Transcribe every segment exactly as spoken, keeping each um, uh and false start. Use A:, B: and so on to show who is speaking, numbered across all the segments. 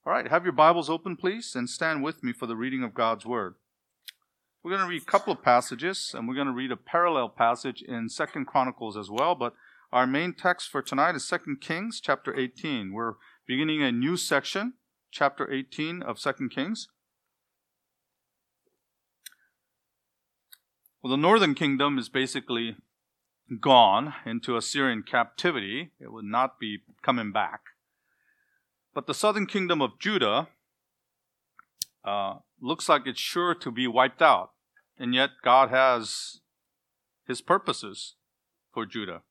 A: All right, have your Bibles open, please, and stand with me for the reading of God's Word. We're going to read a couple of passages, and we're going to read a parallel passage in Second Chronicles as well, but our main text for tonight is Second Kings, chapter eighteen. We're beginning a new section, chapter eighteen of Second Kings. Well, the northern kingdom is basically gone into Assyrian captivity. It would not be coming back. But the southern kingdom of Judah uh, looks like it's sure to be wiped out. And yet God has His purposes for Judah.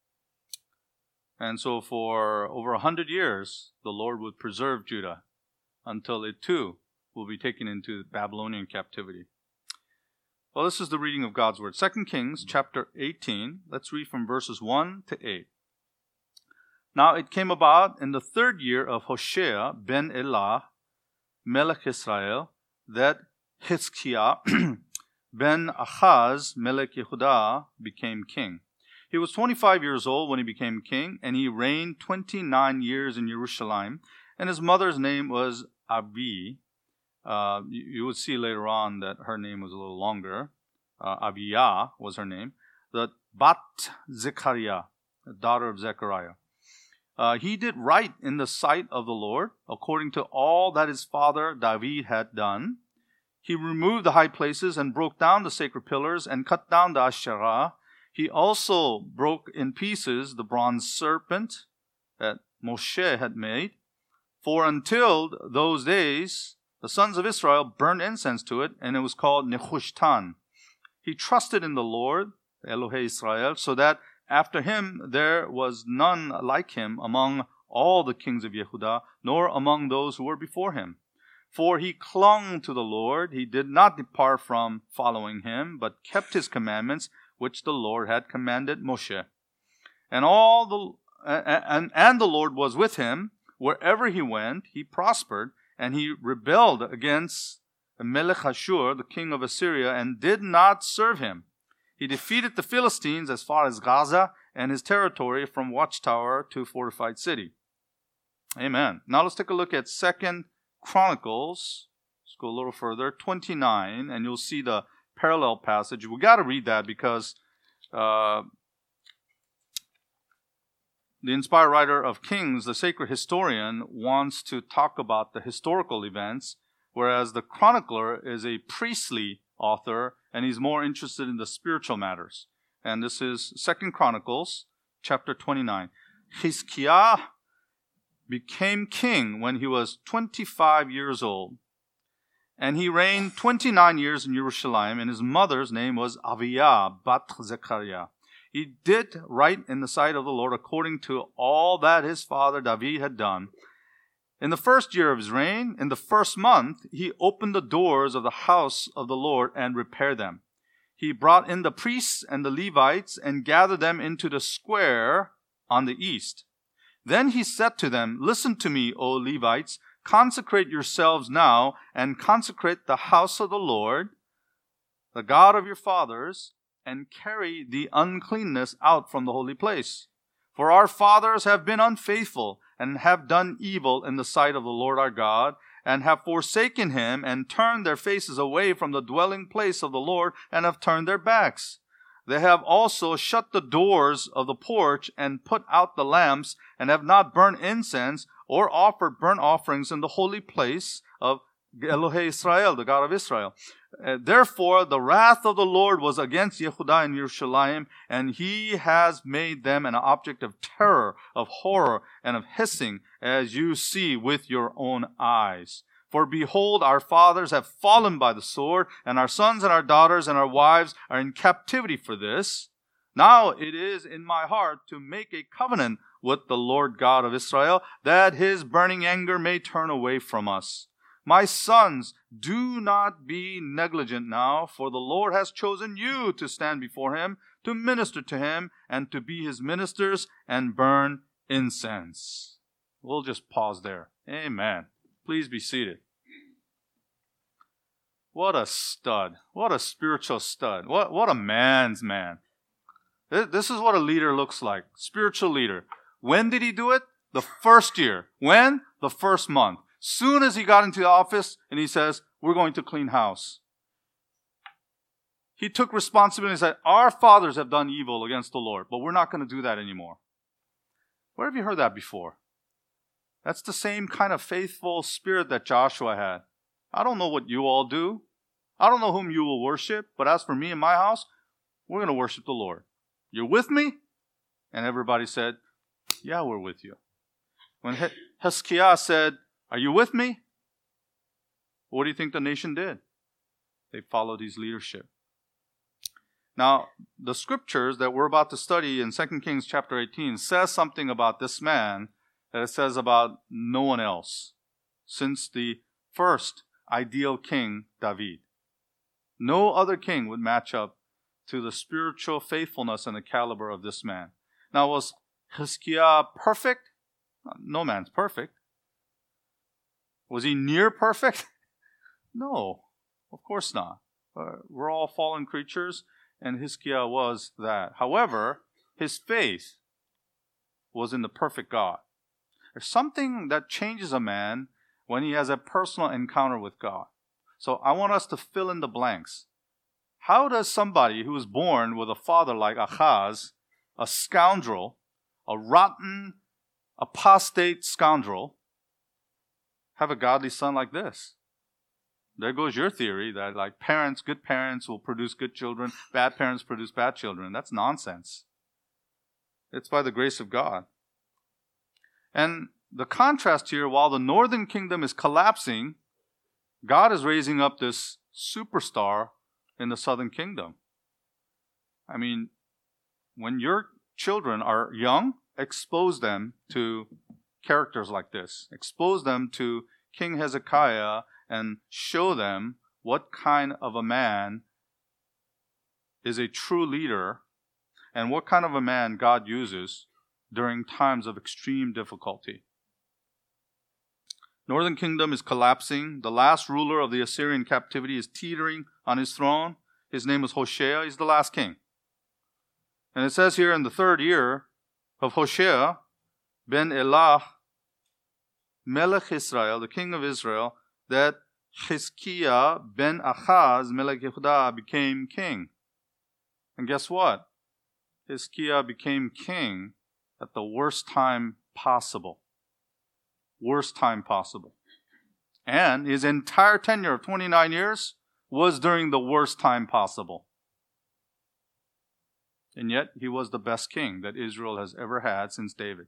A: And so for over a hundred years, the Lord would preserve Judah until it too will be taken into Babylonian captivity. Well, this is the reading of God's Word. Second Kings chapter eighteen. Let's read from verses one to eight. Now it came about in the third year of Hoshea ben Elah, Melech Israel, that Hizkiah ben Ahaz, Melech Yehudah, became king. He was twenty-five years old when he became king, and he reigned twenty-nine years in Jerusalem. And his mother's name was Abi. Uh, you, you would see later on that her name was a little longer. Uh, Abiyah was her name. The Bat Zechariah, the daughter of Zechariah. Uh, he did right in the sight of the Lord, according to all that his father David had done. He removed the high places and broke down the sacred pillars and cut down the Asherah. He also broke in pieces the bronze serpent that Moshe had made. For until those days, the sons of Israel burned incense to it, and it was called Nehushtan. He trusted in the Lord, Elohei Israel, so that after him there was none like him among all the kings of Yehudah, nor among those who were before him. For he clung to the Lord, he did not depart from following him, but kept his commandments, which the Lord had commanded Moshe. And all the and, and the Lord was with him wherever he went. He prospered, and he rebelled against Melech Ashur, the king of Assyria, and did not serve him. He defeated the Philistines as far as Gaza and his territory from watchtower to fortified city. Amen. Now let's take a look at Second Chronicles. Let's go a little further, twenty-nine, and you'll see the parallel passage. We got to read that because uh, the inspired writer of Kings, the sacred historian, wants to talk about the historical events, whereas the chronicler is a priestly author, and he's more interested in the spiritual matters. And this is Second Chronicles, chapter twenty-nine. Hizkiah became king when he was twenty-five years old, and he reigned twenty-nine years in Jerusalem, and his mother's name was Abiyah, Bat Zechariah. He did right in the sight of the Lord according to all that his father David had done. In the first year of his reign, in the first month, he opened the doors of the house of the Lord and repaired them. He brought in the priests and the Levites and gathered them into the square on the east. Then he said to them, "Listen to me, O Levites, consecrate yourselves now and consecrate the house of the Lord, the God of your fathers, and carry the uncleanness out from the holy place. For our fathers have been unfaithful and have done evil in the sight of the Lord our God, and have forsaken him and turned their faces away from the dwelling place of the Lord and have turned their backs. They have also shut the doors of the porch and put out the lamps and have not burned incense or offered burnt offerings in the holy place of Elohei Israel, the God of Israel. Uh, therefore, the wrath of the Lord was against Yehudah and Jerusalem, and he has made them an object of terror, of horror, and of hissing, as you see with your own eyes. For behold, our fathers have fallen by the sword, and our sons and our daughters and our wives are in captivity for this. Now it is in my heart to make a covenant with the Lord God of Israel, that his burning anger may turn away from us. My sons, do not be negligent now, for the Lord has chosen you to stand before him, to minister to him, and to be his ministers and burn incense." We'll just pause there. Amen. Please be seated. What a stud. What a spiritual stud. What, what a man's man. This is what a leader looks like. Spiritual leader. When did he do it? The first year. When? The first month. Soon as he got into the office and he says, we're going to clean house. He took responsibility and said, our fathers have done evil against the Lord, but we're not going to do that anymore. Where have you heard that before? That's the same kind of faithful spirit that Joshua had. I don't know what you all do. I don't know whom you will worship, but as for me and my house, we're going to worship the Lord. You're with me? And everybody said, yeah, we're with you. When Hezekiah said, are you with me? What do you think the nation did? They followed his leadership. Now, the scriptures that we're about to study in Second Kings chapter eighteen says something about this man that it says about no one else since the first ideal king, David. No other king would match up to the spiritual faithfulness and the caliber of this man. Now, was Hezekiah perfect? No man's perfect. Was he near perfect? No, of course not. Uh, we're all fallen creatures, and Hezekiah was that. However, his faith was in the perfect God. There's something that changes a man when he has a personal encounter with God. So I want us to fill in the blanks. How does somebody who was born with a father like Ahaz, a scoundrel, a rotten, apostate scoundrel, have a godly son like this? There goes your theory that like parents, good parents will produce good children, bad parents produce bad children. That's nonsense. It's by the grace of God. And the contrast here, while the northern kingdom is collapsing, God is raising up this superstar in the southern kingdom. I mean, when your children are young, expose them to characters like this. Expose them to King Hezekiah and show them what kind of a man is a true leader and what kind of a man God uses during times of extreme difficulty. Northern kingdom is collapsing. The last ruler of the Assyrian captivity is teetering on his throne. His name was Hoshea. He's the last king. And it says here in the third year of Hoshea, ben Elah, Melech Israel, the king of Israel, that Hezekiah ben Achaz, Melech Yehudah, became king. And guess what? Hezekiah became king at the worst time possible. Worst time possible. And his entire tenure of twenty-nine years was during the worst time possible. And yet, he was the best king that Israel has ever had since David.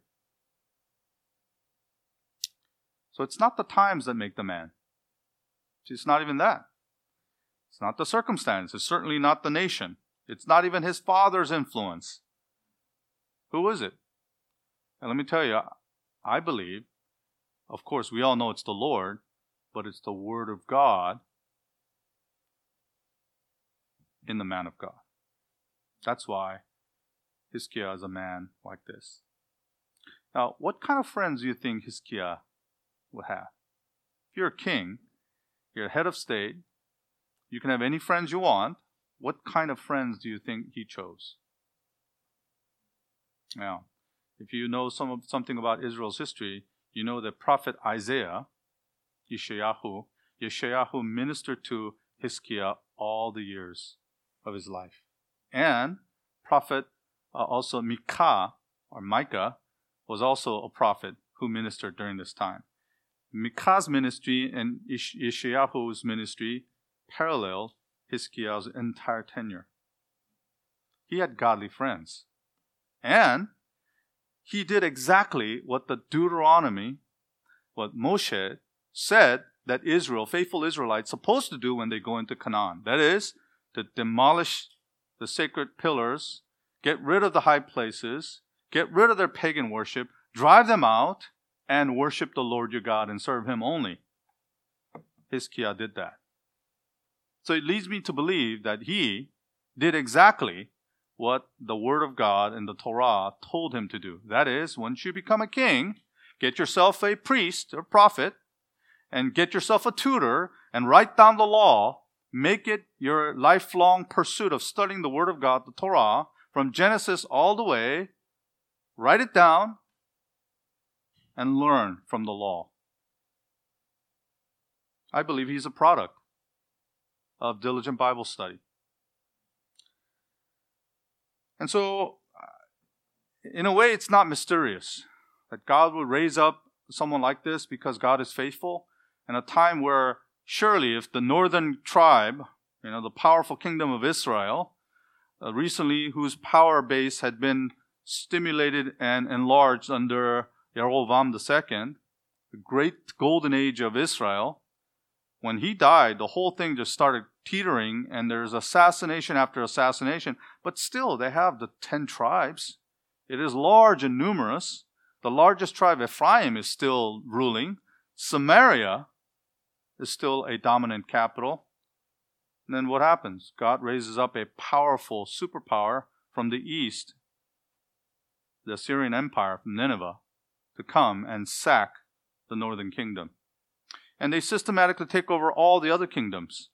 A: So it's not the times that make the man. It's not even that. It's not the circumstance. It's certainly not the nation. It's not even his father's influence. Who is it? And let me tell you, I believe, of course, we all know it's the Lord, but it's the Word of God in the man of God. That's why Hezekiah is a man like this. Now, what kind of friends do you think Hezekiah would have? If you're a king, you're a head of state, you can have any friends you want. What kind of friends do you think he chose? Now, if you know some of, something about Israel's history, you know that prophet Isaiah, Yeshayahu, Yeshayahu ministered to Hezekiah all the years of his life. And prophet uh, also Micah, or Micah, was also a prophet who ministered during this time. Micah's ministry and Yeshayahu's ministry paralleled Hezekiah's entire tenure. He had godly friends. And he did exactly what the Deuteronomy, what Moshe said that Israel, faithful Israelites, supposed to do when they go into Canaan. That is, to demolish the sacred pillars, get rid of the high places, get rid of their pagan worship, drive them out, and worship the Lord your God and serve Him only. Hezekiah did that. So it leads me to believe that he did exactly what the Word of God and the Torah told him to do. That is, once you become a king, get yourself a priest or prophet, and get yourself a tutor, and write down the law. Make it your lifelong pursuit of studying the Word of God, the Torah, from Genesis all the way. Write it down and learn from the law. I believe he's a product of diligent Bible study. And so, in a way, it's not mysterious that God would raise up someone like this because God is faithful in a time where surely if the northern tribe, you know, the powerful kingdom of Israel, uh, recently whose power base had been stimulated and enlarged under Jeroboam the Second, the great golden age of Israel, when he died, the whole thing just started teetering, and there's assassination after assassination. But still, they have the ten tribes. It is large and numerous. The largest tribe, Ephraim, is still ruling. Samaria is still a dominant capital. And then what happens? God raises up a powerful superpower from the east, the Assyrian Empire from Nineveh, to come and sack the northern kingdom. And they systematically take over all the other kingdoms,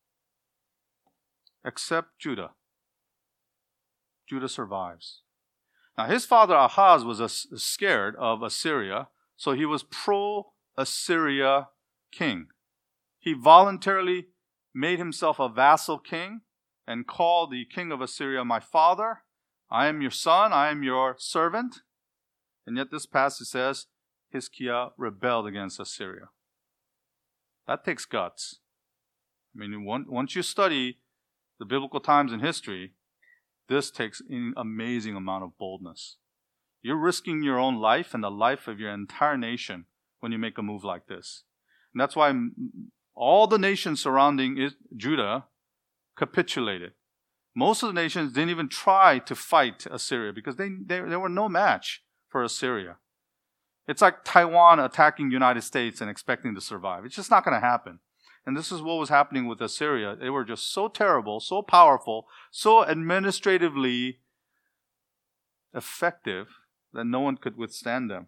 A: except Judah. Judah survives. Now, his father Ahaz was scared of Assyria, so he was pro-Assyria king. He voluntarily made himself a vassal king and called the king of Assyria, my father. I am your son, I am your servant. And yet this passage says, Hezekiah rebelled against Assyria. That takes guts. I mean, once you study the biblical times in history, this takes an amazing amount of boldness. You're risking your own life and the life of your entire nation when you make a move like this. And that's why all the nations surrounding Judah capitulated. Most of the nations didn't even try to fight Assyria because they, they, they were no match for Assyria. It's like Taiwan attacking the United States and expecting to survive. It's just not going to happen. And this is what was happening with Assyria. They were just so terrible, so powerful, so administratively effective that no one could withstand them.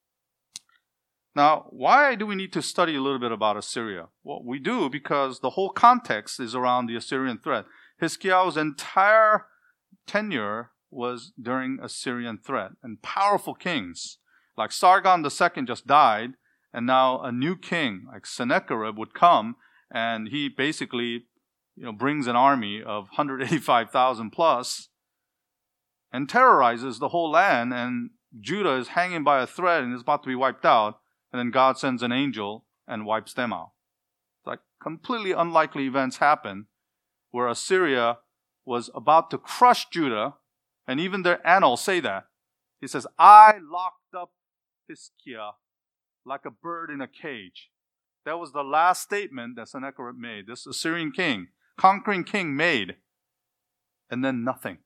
A: Now, why do we need to study a little bit about Assyria? Well, we do because the whole context is around the Assyrian threat. Hezekiah's entire tenure was during Assyrian threat, and powerful kings like Sargon the Second just died, and now a new king like Sennacherib would come, and he basically, you know, brings an army of one hundred eighty-five thousand plus and terrorizes the whole land, and Judah is hanging by a thread and is about to be wiped out, and then God sends an angel and wipes them out. It's like completely unlikely events happen where Assyria was about to crush Judah, and even their annals say that. He says, I locked up Hezekiah like a bird in a cage. That was the last statement that Sennacherib made, this Assyrian king, conquering king made. And then nothing.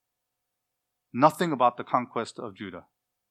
A: Nothing about the conquest of Judah.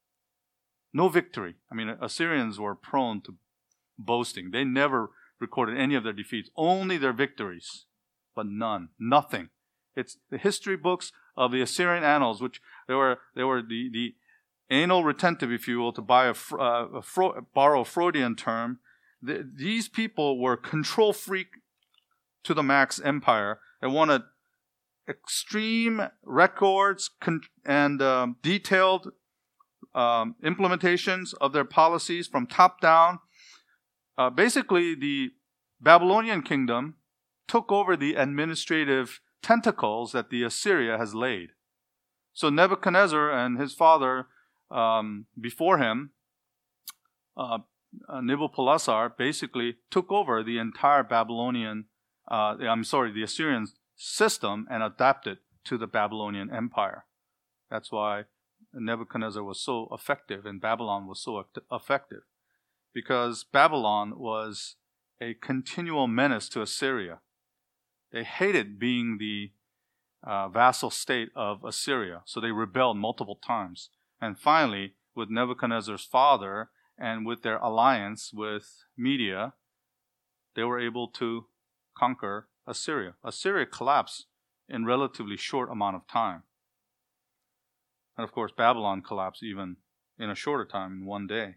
A: No victory. I mean, Assyrians were prone to boasting. They never recorded any of their defeats, only their victories, but none, nothing. It's the history books of the Assyrian annals, which they were they were the, the anal retentive, if you will, to buy a, uh, a Fro- borrow a Freudian term. The, these people were control freak to the max empire. They wanted extreme records con- and um, detailed um, implementations of their policies from top down. Uh, basically, the Babylonian kingdom took over the administrative tentacles that the Assyria has laid. So Nebuchadnezzar and his father um, before him, uh, uh, Nabopolassar, basically took over the entire Babylonian, uh, I'm sorry, the Assyrian system and adapted to the Babylonian empire. That's why Nebuchadnezzar was so effective and Babylon was so effective. Because Babylon was a continual menace to Assyria. They hated being the uh, vassal state of Assyria, so they rebelled multiple times. And finally, with Nebuchadnezzar's father and with their alliance with Media, they were able to conquer Assyria. Assyria collapsed in relatively short amount of time. And of course, Babylon collapsed even in a shorter time, in one day.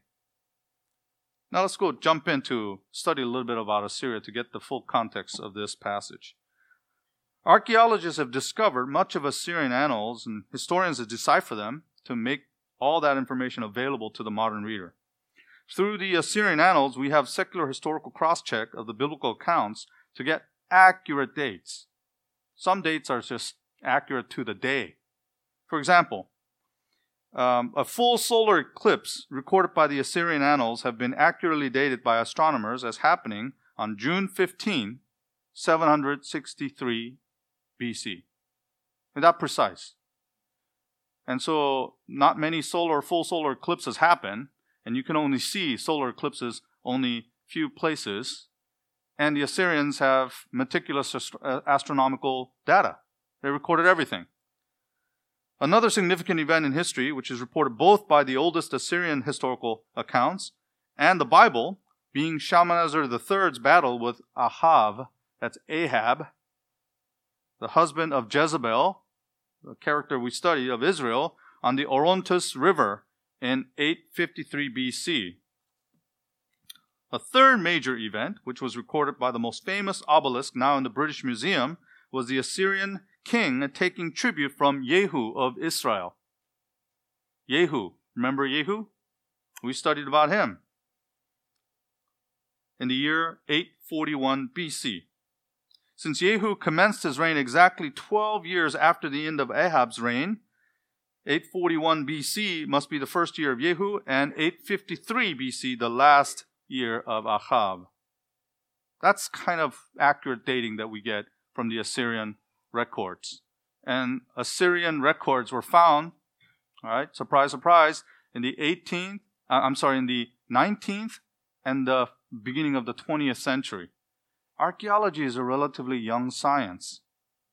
A: Now let's go jump into study a little bit about Assyria to get the full context of this passage. Archaeologists have discovered much of Assyrian annals, and historians have deciphered them to make all that information available to the modern reader. Through the Assyrian annals, we have secular historical cross-check of the biblical accounts to get accurate dates. Some dates are just accurate to the day. For example, um, a full solar eclipse recorded by the Assyrian annals have been accurately dated by astronomers as happening on June fifteenth, seven hundred sixty-three B C. And that precise. And so not many solar, full solar eclipses happen, and you can only see solar eclipses only few places. And the Assyrians have meticulous ast- astronomical data. They recorded everything. Another significant event in history, which is reported both by the oldest Assyrian historical accounts and the Bible, being Shalmaneser the third's battle with Ahav, that's Ahab, the husband of Jezebel, the character we studied of Israel, on the Orontes River in eight fifty-three B C. A third major event, which was recorded by the most famous obelisk now in the British Museum, was the Assyrian king taking tribute from Jehu of Israel. Jehu, remember Jehu? We studied about him. In the year eight forty-one B C. Since Jehu commenced his reign exactly twelve years after the end of Ahab's reign, eight forty-one B C must be the first year of Jehu, and eight fifty-three B C the last year of Ahab. That's kind of accurate dating that we get from the Assyrian records. And Assyrian records were found, all right, surprise, surprise, in the eighteenth, uh, I'm sorry, in the nineteenth and the beginning of the twentieth century. Archaeology is a relatively young science.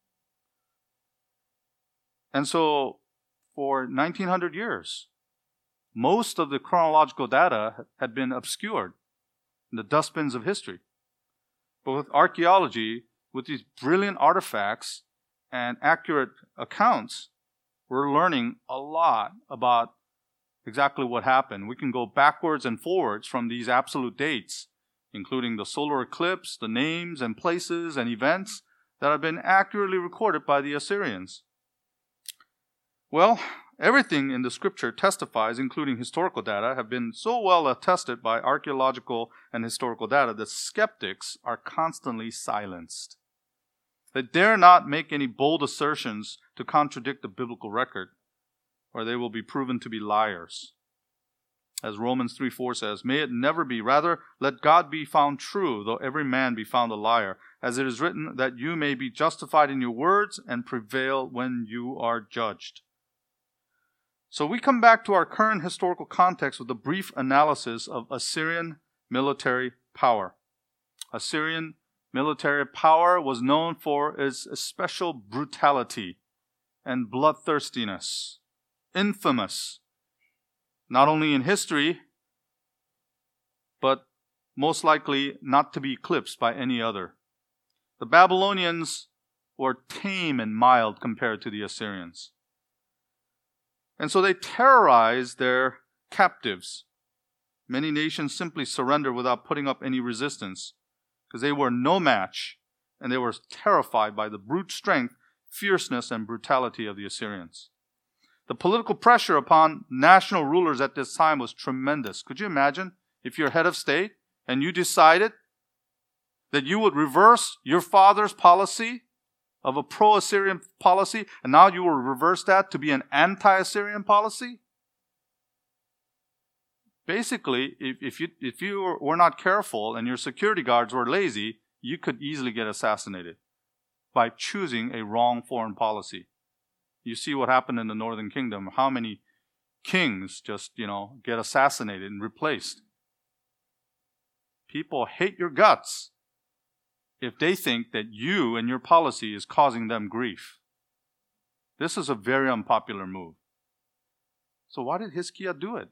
A: And so, for nineteen hundred years, most of the chronological data had been obscured in the dustbins of history. But with archaeology, with these brilliant artifacts and accurate accounts, we're learning a lot about exactly what happened. We can go backwards and forwards from these absolute dates, including the solar eclipse, the names and places and events that have been accurately recorded by the Assyrians. Well, everything in the scripture testifies, including historical data, have been so well attested by archaeological and historical data that skeptics are constantly silenced. They dare not make any bold assertions to contradict the biblical record, or they will be proven to be liars. As Romans three four says, "May it never be. Rather, let God be found true, though every man be found a liar. As it is written, that you may be justified in your words and prevail when you are judged." So we come back to our current historical context with a brief analysis of Assyrian military power. Assyrian military power was known for its special brutality and bloodthirstiness, infamous, not only in history, but most likely not to be eclipsed by any other. The Babylonians were tame and mild compared to the Assyrians. And so they terrorized their captives. Many nations simply surrendered without putting up any resistance because they were no match, and they were terrified by the brute strength, fierceness, and brutality of the Assyrians. The political pressure upon national rulers at this time was tremendous. Could you imagine if you're head of state and you decided that you would reverse your father's policy of a pro-Assyrian policy, and now you will reverse that to be an anti-Assyrian policy? Basically, if, if you if you were not careful and your security guards were lazy, you could easily get assassinated by choosing a wrong foreign policy. You see what happened in the Northern Kingdom, how many kings just, you know, get assassinated and replaced. People hate your guts if they think that you and your policy is causing them grief. This is a very unpopular move. So why did Hezekiah do it?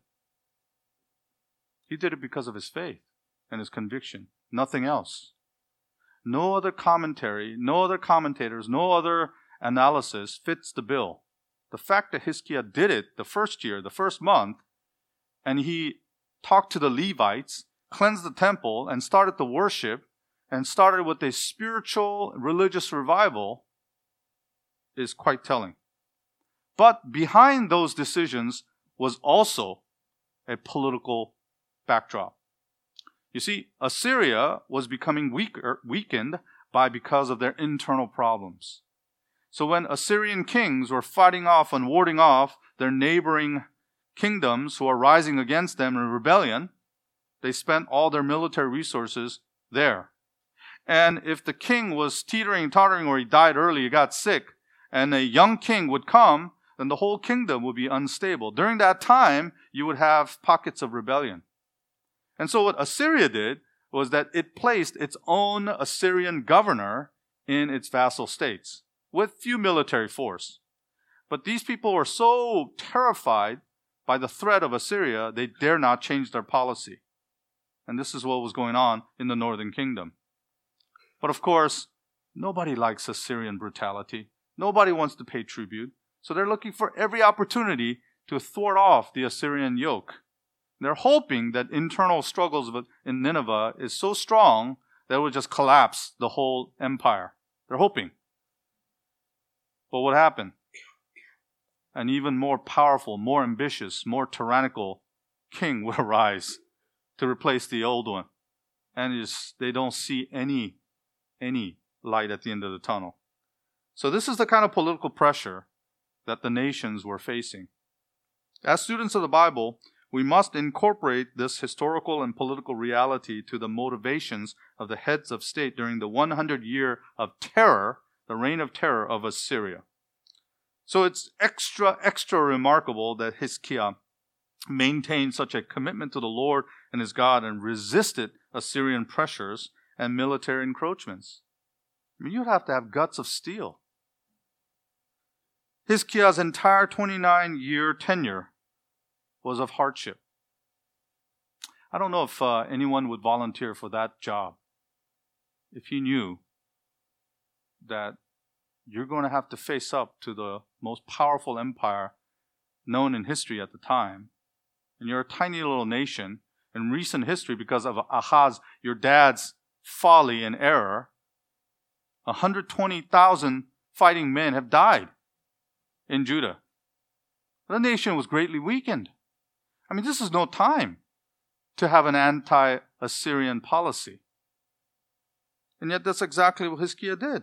A: He did it because of his faith and his conviction, nothing else. No other commentary, no other commentators, no other analysis fits the bill. The fact that Hezekiah did it the first year, the first month, and he talked to the Levites, cleansed the temple, and started the worship, and started with a spiritual religious revival, is quite telling. But behind those decisions was also a political backdrop. You see, Assyria was becoming weaker, weakened by because of their internal problems. So when Assyrian kings were fighting off and warding off their neighboring kingdoms who are rising against them in rebellion, they spent all their military resources there. And if the king was teetering, tottering, or he died early, he got sick, and a young king would come, then the whole kingdom would be unstable. During that time, you would have pockets of rebellion. And so what Assyria did was that it placed its own Assyrian governor in its vassal states with few military force. But these people were so terrified by the threat of Assyria, they dare not change their policy. And this is what was going on in the northern kingdom. But of course, nobody likes Assyrian brutality. Nobody wants to pay tribute. So they're looking for every opportunity to thwart off the Assyrian yoke. They're hoping that internal struggles in Nineveh is so strong that it will just collapse the whole empire. They're hoping. But what happened? An even more powerful, more ambitious, more tyrannical king would arise to replace the old one. And just, they don't see any, any light at the end of the tunnel. So this is the kind of political pressure that the nations were facing. As students of the Bible, we must incorporate this historical and political reality to the motivations of the heads of state during the one hundred year of terror, the reign of terror of Assyria. So it's extra, extra remarkable that Hezekiah maintained such a commitment to the Lord and his God and resisted Assyrian pressures and military encroachments. I mean, you'd have to have guts of steel. Hezekiah's entire twenty-nine year tenure was of hardship. I don't know if uh, anyone would volunteer for that job if he knew that you're going to have to face up to the most powerful empire known in history at the time. And you're a tiny little nation. In recent history, because of Ahaz, your dad's folly and error, one hundred twenty thousand fighting men have died in Judah. The nation was greatly weakened. I mean, this is no time to have an anti-Assyrian policy. And yet that's exactly what Hezekiah did.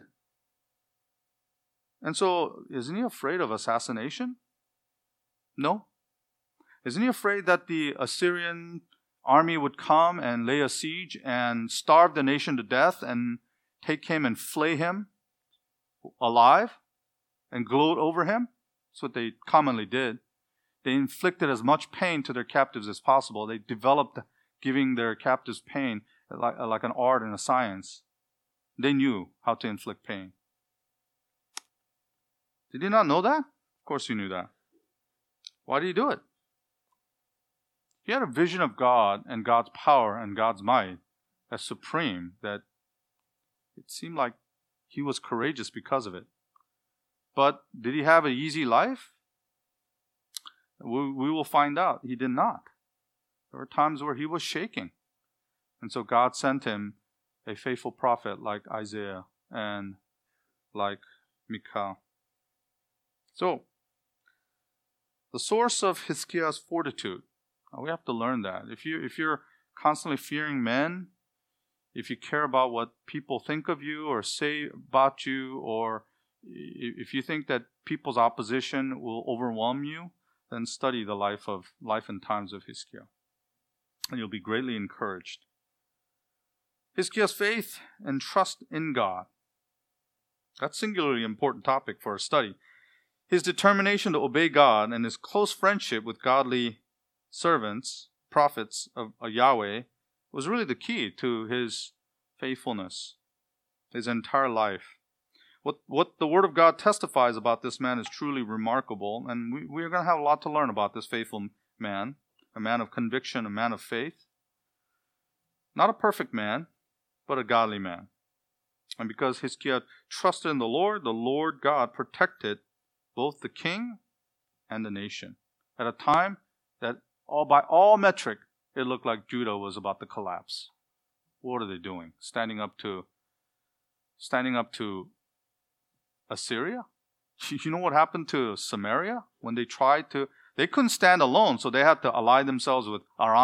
A: And so, isn't he afraid of assassination? No. Isn't he afraid that the Assyrian army would come and lay a siege and starve the nation to death and take him and flay him alive and gloat over him? That's what they commonly did. They inflicted as much pain to their captives as possible. They developed giving their captives pain like, like an art and a science. They knew how to inflict pain. Did you not know that? Of course you knew that. Why did he do it? He had a vision of God and God's power and God's might as supreme that it seemed like he was courageous because of it. But did he have an easy life? We, we will find out. He did not. There were times where he was shaking. And so God sent him a faithful prophet like Isaiah and like Micah. So, the source of Hezekiah's fortitude, we have to learn that. If you if you're constantly fearing men, if you care about what people think of you or say about you, or if you think that people's opposition will overwhelm you, then study the life of life and times of Hezekiah, and you'll be greatly encouraged. Hezekiah's faith and trust in God. That's a singularly important topic for our study. His determination to obey God and his close friendship with godly servants, prophets of Yahweh, was really the key to his faithfulness, his entire life. What what the Word of God testifies about this man is truly remarkable, and we, we're going to have a lot to learn about this faithful man, a man of conviction, a man of faith. Not a perfect man, but a godly man. And because Hezekiah trusted in the Lord, the Lord God protected both the king and the nation at a time that all by all metric, it looked like Judah was about to collapse. What are they doing? Standing up to standing up to Assyria? You know what happened to Samaria when they tried to, they couldn't stand alone, so they had to ally themselves with Aram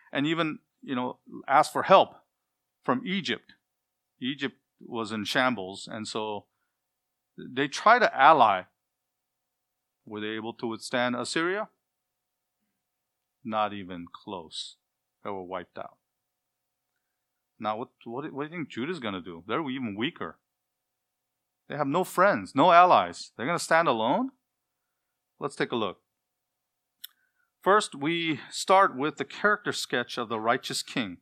A: and even, you know, asked for help from Egypt. Egypt was in shambles, and so they tried to ally. Were they able to withstand Assyria? Not even close. They were wiped out. Now, what, what, what do you think Judah's going to do? They're even weaker. They have no friends, no allies. They're going to stand alone? Let's take a look. First, we start with the character sketch of the righteous king.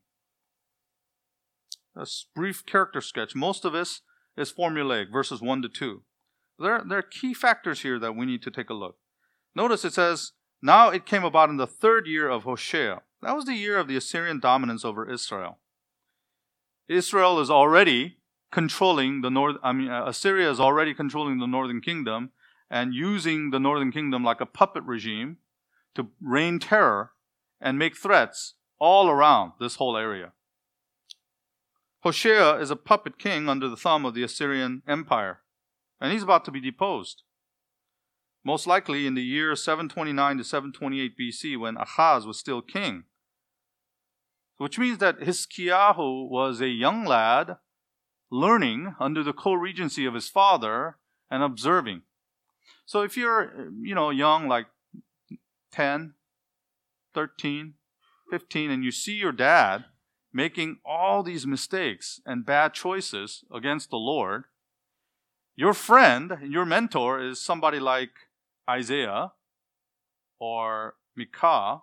A: A brief character sketch. Most of this is formulaic, verses one to two. There, there are key factors here that we need to take a look. Notice it says, now it came about in the third year of Hoshea. That was the year of the Assyrian dominance over Israel. Israel is already controlling the north. I mean, Assyria is already controlling the northern kingdom and using the northern kingdom like a puppet regime to rain terror and make threats all around this whole area. Hoshea is a puppet king under the thumb of the Assyrian Empire, and he's about to be deposed. Most likely in the year seven twenty-nine to seven twenty-eight B C, when Ahaz was still king. Which means that Hizkiyahu was a young lad learning under the co-regency of his father and observing. So if you're, you know, young, like ten, thirteen, fifteen, and you see your dad making all these mistakes and bad choices against the Lord, your friend, your mentor is somebody like Isaiah or Micah,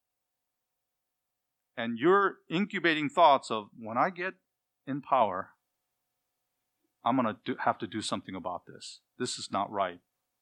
A: and you're incubating thoughts of, when I get in power, I'm going to have to do something about this. This is not right.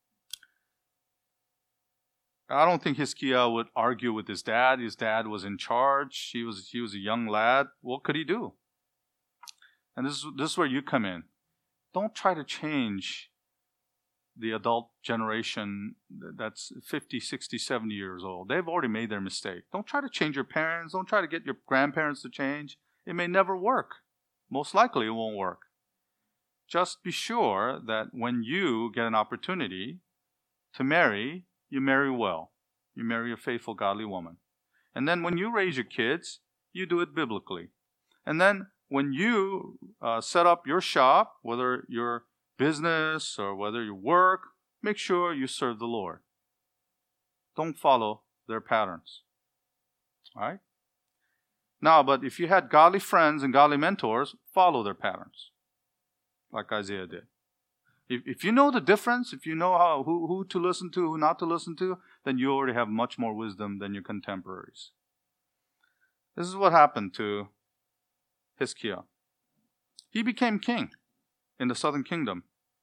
A: I don't think Hizkiah would argue with his dad. His dad was in charge. He was, he was a young lad. What could he do? And this is, this is where you come in. Don't try to change the adult generation that's fifty, sixty, seventy years old. They've already made their mistake. Don't try to change your parents. Don't try to get your grandparents to change. It may never work. Most likely it won't work. Just be sure that when you get an opportunity to marry, you marry well. You marry a faithful, godly woman. And then when you raise your kids, you do it biblically. And then when you uh, set up your shop, whether your business or whether you work, make sure you serve the Lord. Don't follow their patterns. All right? Now, but if you had godly friends and godly mentors, follow their patterns, like Isaiah did. If, if you know the difference, if you know how who, who to listen to, who not to listen to, then you already have much more wisdom than your contemporaries. This is what happened to Hizkiah. He became king in the southern kingdom.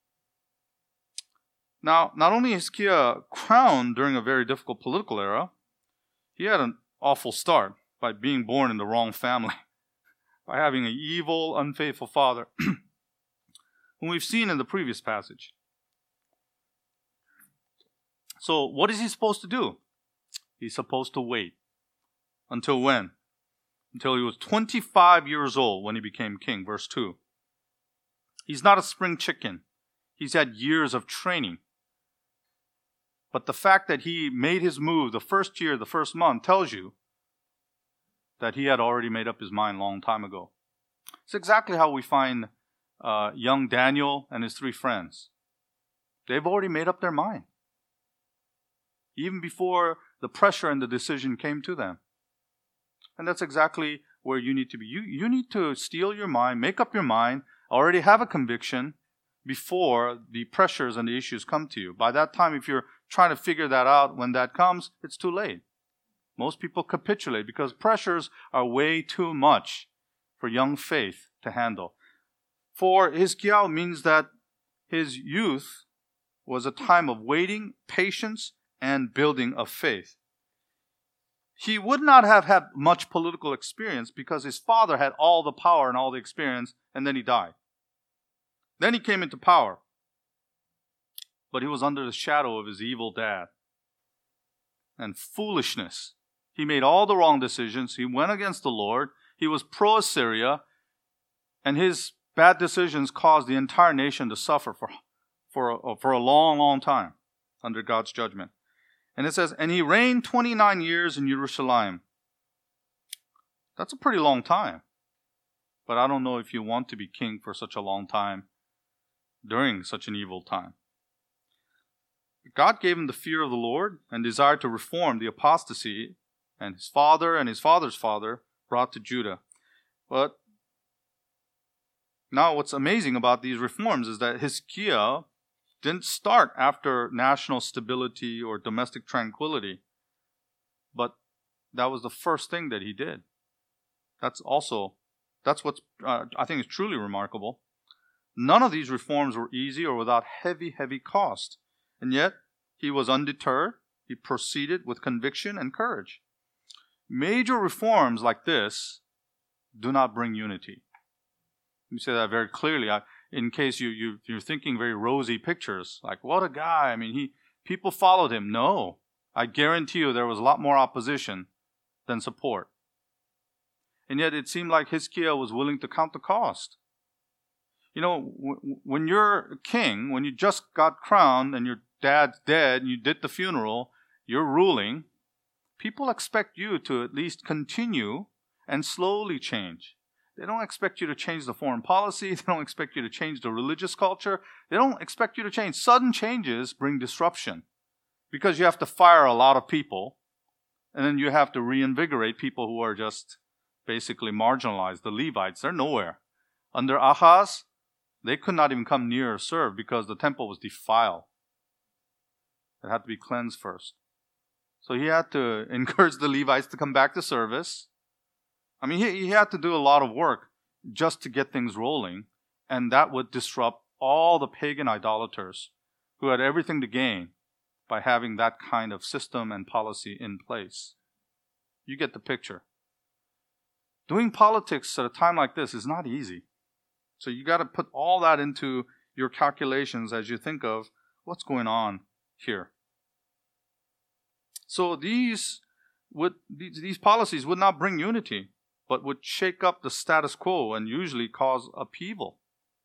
A: Now, not only is Hizkiah crowned during a very difficult political era, he had an awful start by being born in the wrong family, by having an evil, unfaithful father, whom we've seen in the previous passage. So, what is he supposed to do? He's supposed to wait. Until when? Until he was twenty-five years old when he became king, verse two. He's not a spring chicken. He's had years of training. But the fact that he made his move the first year, the first month, tells you that he had already made up his mind a long time ago. It's exactly how we find uh, young Daniel and his three friends. They've already made up their mind, even before the pressure and the decision came to them. And that's exactly where you need to be. You, you need to steel your mind, make up your mind, already have a conviction before the pressures and the issues come to you. By that time, if you're trying to figure that out when that comes, it's too late. Most people capitulate because pressures are way too much for young faith to handle. For Hizkiah means that his youth was a time of waiting, patience, and building of faith. He would not have had much political experience because his father had all the power and all the experience, and then he died. Then he came into power. But he was under the shadow of his evil dad. And foolishness. He made all the wrong decisions. He went against the Lord. He was pro-Assyria. And his bad decisions caused the entire nation to suffer for, for, a, for a long, long time under God's judgment. And it says, and he reigned twenty-nine years in Jerusalem. That's a pretty long time. But I don't know if you want to be king for such a long time during such an evil time. God gave him the fear of the Lord and desired to reform the apostasy, and his father and his father's father brought to Judah. But now what's amazing about these reforms is that Hezekiah didn't start after national stability or domestic tranquility, but that was the first thing that he did. That's also, that's what's, uh, I think is truly remarkable. None of these reforms were easy or without heavy, heavy cost. And yet, he was undeterred. He proceeded with conviction and courage. Major reforms like this do not bring unity. Let me say that very clearly. I, in case you, you, you're thinking very rosy pictures, like, what a guy. I mean, he people followed him. No. I guarantee you there was a lot more opposition than support. And yet it seemed like Hezekiah was willing to count the cost. You know, w- when you're king, when you just got crowned and your dad's dead and you did the funeral, you're ruling, people expect you to at least continue and slowly change. They don't expect you to change the foreign policy. They don't expect you to change the religious culture. They don't expect you to change. Sudden changes bring disruption because you have to fire a lot of people, and then you have to reinvigorate people who are just basically marginalized. The Levites, they're nowhere. Under Ahaz, they could not even come near or serve because the temple was defiled. It had to be cleansed first. So he had to encourage the Levites to come back to service. I mean, he, he had to do a lot of work just to get things rolling, and that would disrupt all the pagan idolaters who had everything to gain by having that kind of system and policy in place. You get the picture. Doing politics at a time like this is not easy. So you got to put all that into your calculations as you think of what's going on here. So these would these, these policies would not bring unity, but would shake up the status quo and usually cause upheaval.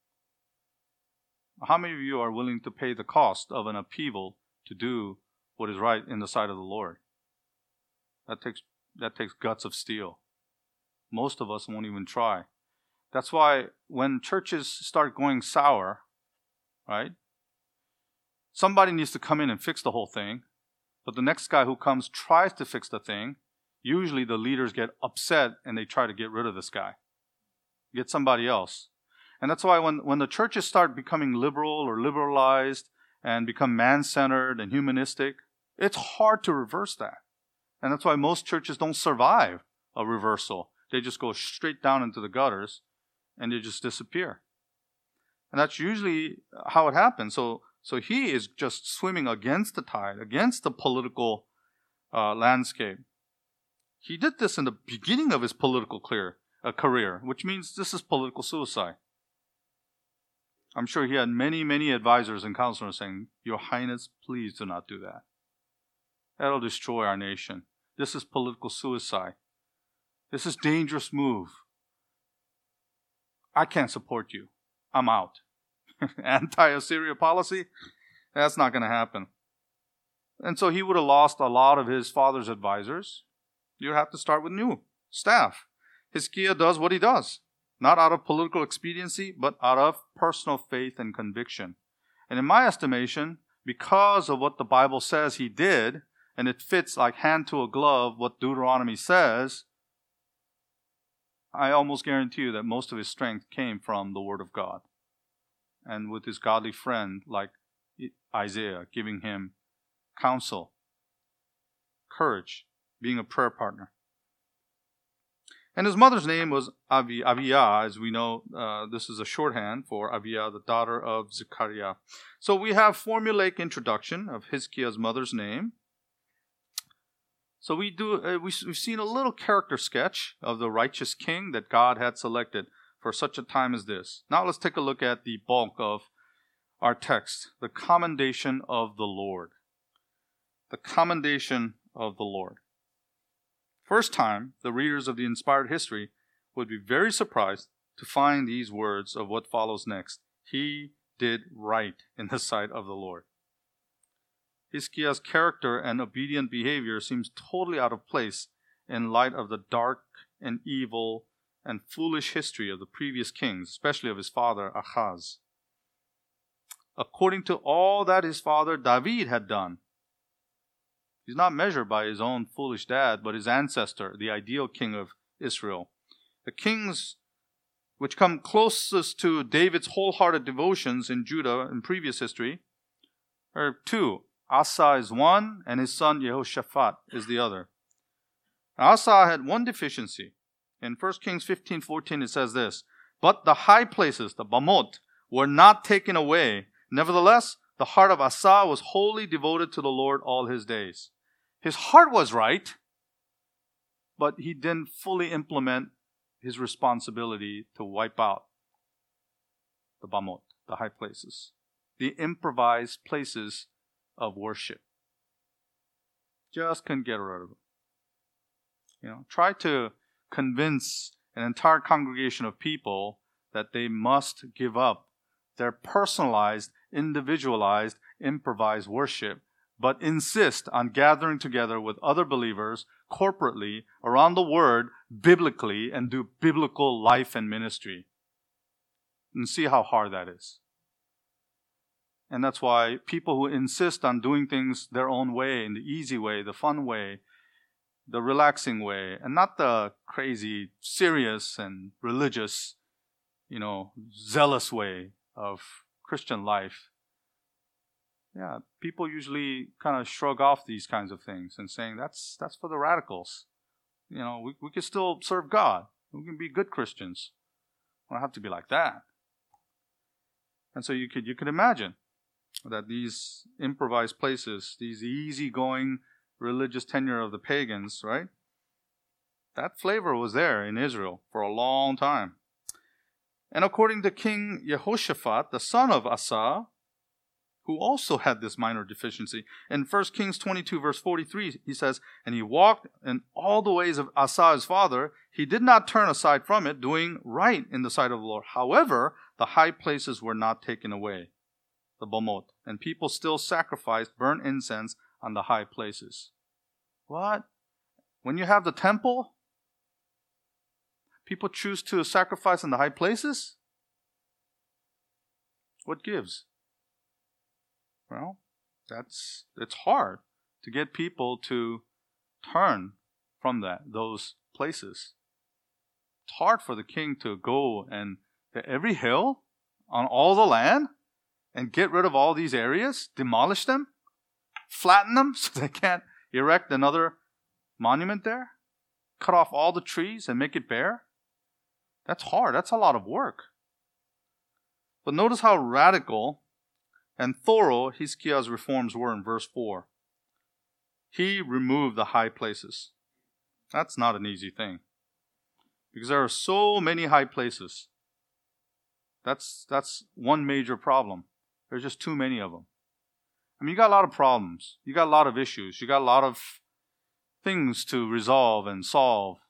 A: How many of you are willing to pay the cost of an upheaval to do what is right in the sight of the Lord? That takes that takes guts of steel. Most of us won't even try. That's why when churches start going sour, right? Somebody needs to come in and fix the whole thing. But the next guy who comes tries to fix the thing. Usually the leaders get upset and they try to get rid of this guy. Get somebody else. And that's why when, when the churches start becoming liberal or liberalized and become man-centered and humanistic, it's hard to reverse that. And that's why most churches don't survive a reversal. They just go straight down into the gutters and they just disappear. And that's usually how it happens. So, so he is just swimming against the tide, against the political uh, landscape. He did this in the beginning of his political clear, uh, career, which means this is political suicide. I'm sure he had many, many advisors and counselors saying, Your Highness, please do not do that. That'll destroy our nation. This is political suicide. This is a dangerous move. I can't support you. I'm out. Anti-Assyria policy? That's not going to happen. And so he would have lost a lot of his father's advisors. You have to start with new staff. Hezekiah does what he does, not out of political expediency, but out of personal faith and conviction. And in my estimation, because of what the Bible says he did, and it fits like hand to a glove what Deuteronomy says, I almost guarantee you that most of his strength came from the Word of God. And with his godly friend like Isaiah giving him counsel, courage, being a prayer partner. And his mother's name was Avi, Aviah, as we know. Uh, this is a shorthand for Aviah, the daughter of Zechariah. So we have formulaic introduction of Hezekiah's mother's name. So we do. Uh, we, we've seen a little character sketch of the righteous king that God had selected for such a time as this. Now let's take a look at the bulk of our text, the commendation of the Lord. The commendation of the Lord. First time, the readers of the inspired history would be very surprised to find these words of what follows next. He did right in the sight of the Lord. Hezekiah's character and obedient behavior seems totally out of place in light of the dark and evil and foolish history of the previous kings, especially of his father Ahaz, according to all that his father David had done. He's not measured by his own foolish dad, but his ancestor, the ideal king of Israel. The kings which come closest to David's wholehearted devotions in Judah in previous history are two. Asa is one, and his son Jehoshaphat is the other. Asa had one deficiency. In First Kings fifteen fourteen it says this, "But the high places, the Bamot, were not taken away. Nevertheless, the heart of Asa was wholly devoted to the Lord all his days." His heart was right, but he didn't fully implement his responsibility to wipe out the Bamot, the high places, the improvised places of worship. Just couldn't get rid of them. You know, try to convince an entire congregation of people that they must give up their personalized, individualized, improvised worship, but insist on gathering together with other believers corporately around the Word, biblically, and do biblical life and ministry. And see how hard that is. And that's why people who insist on doing things their own way, in the easy way, the fun way, the relaxing way, and not the crazy, serious and religious, you know, zealous way of Christian life. Yeah, people usually kind of shrug off these kinds of things and saying that's that's for the radicals. You know, we we can still serve God. We can be good Christians. We don't have to be like that. And so you could you could imagine that these improvised places, these easygoing religious tenure of the pagans, right? That flavor was there in Israel for a long time. And according to King Jehoshaphat, the son of Asa, who also had this minor deficiency, in First Kings twenty-two, verse forty-three, he says, "And he walked in all the ways of Asa his father. He did not turn aside from it, doing right in the sight of the Lord. However, the high places were not taken away," the Bamot, "and people still sacrificed burnt incense on the high places." What? When you have the temple, people choose to sacrifice in the high places? What gives? Well, that's it's hard to get people to turn from that, those places. It's hard for the king to go and to every hill on all the land and get rid of all these areas, demolish them, flatten them so they can't erect another monument there, cut off all the trees and make it bare. That's hard. That's a lot of work. But notice how radical and thorough Hezekiah's reforms were in verse four. He removed the high places. That's not an easy thing, because there are so many high places. That's that's one major problem. There's just too many of them. I mean, you got a lot of problems. You got a lot of issues. You got a lot of things to resolve and solve.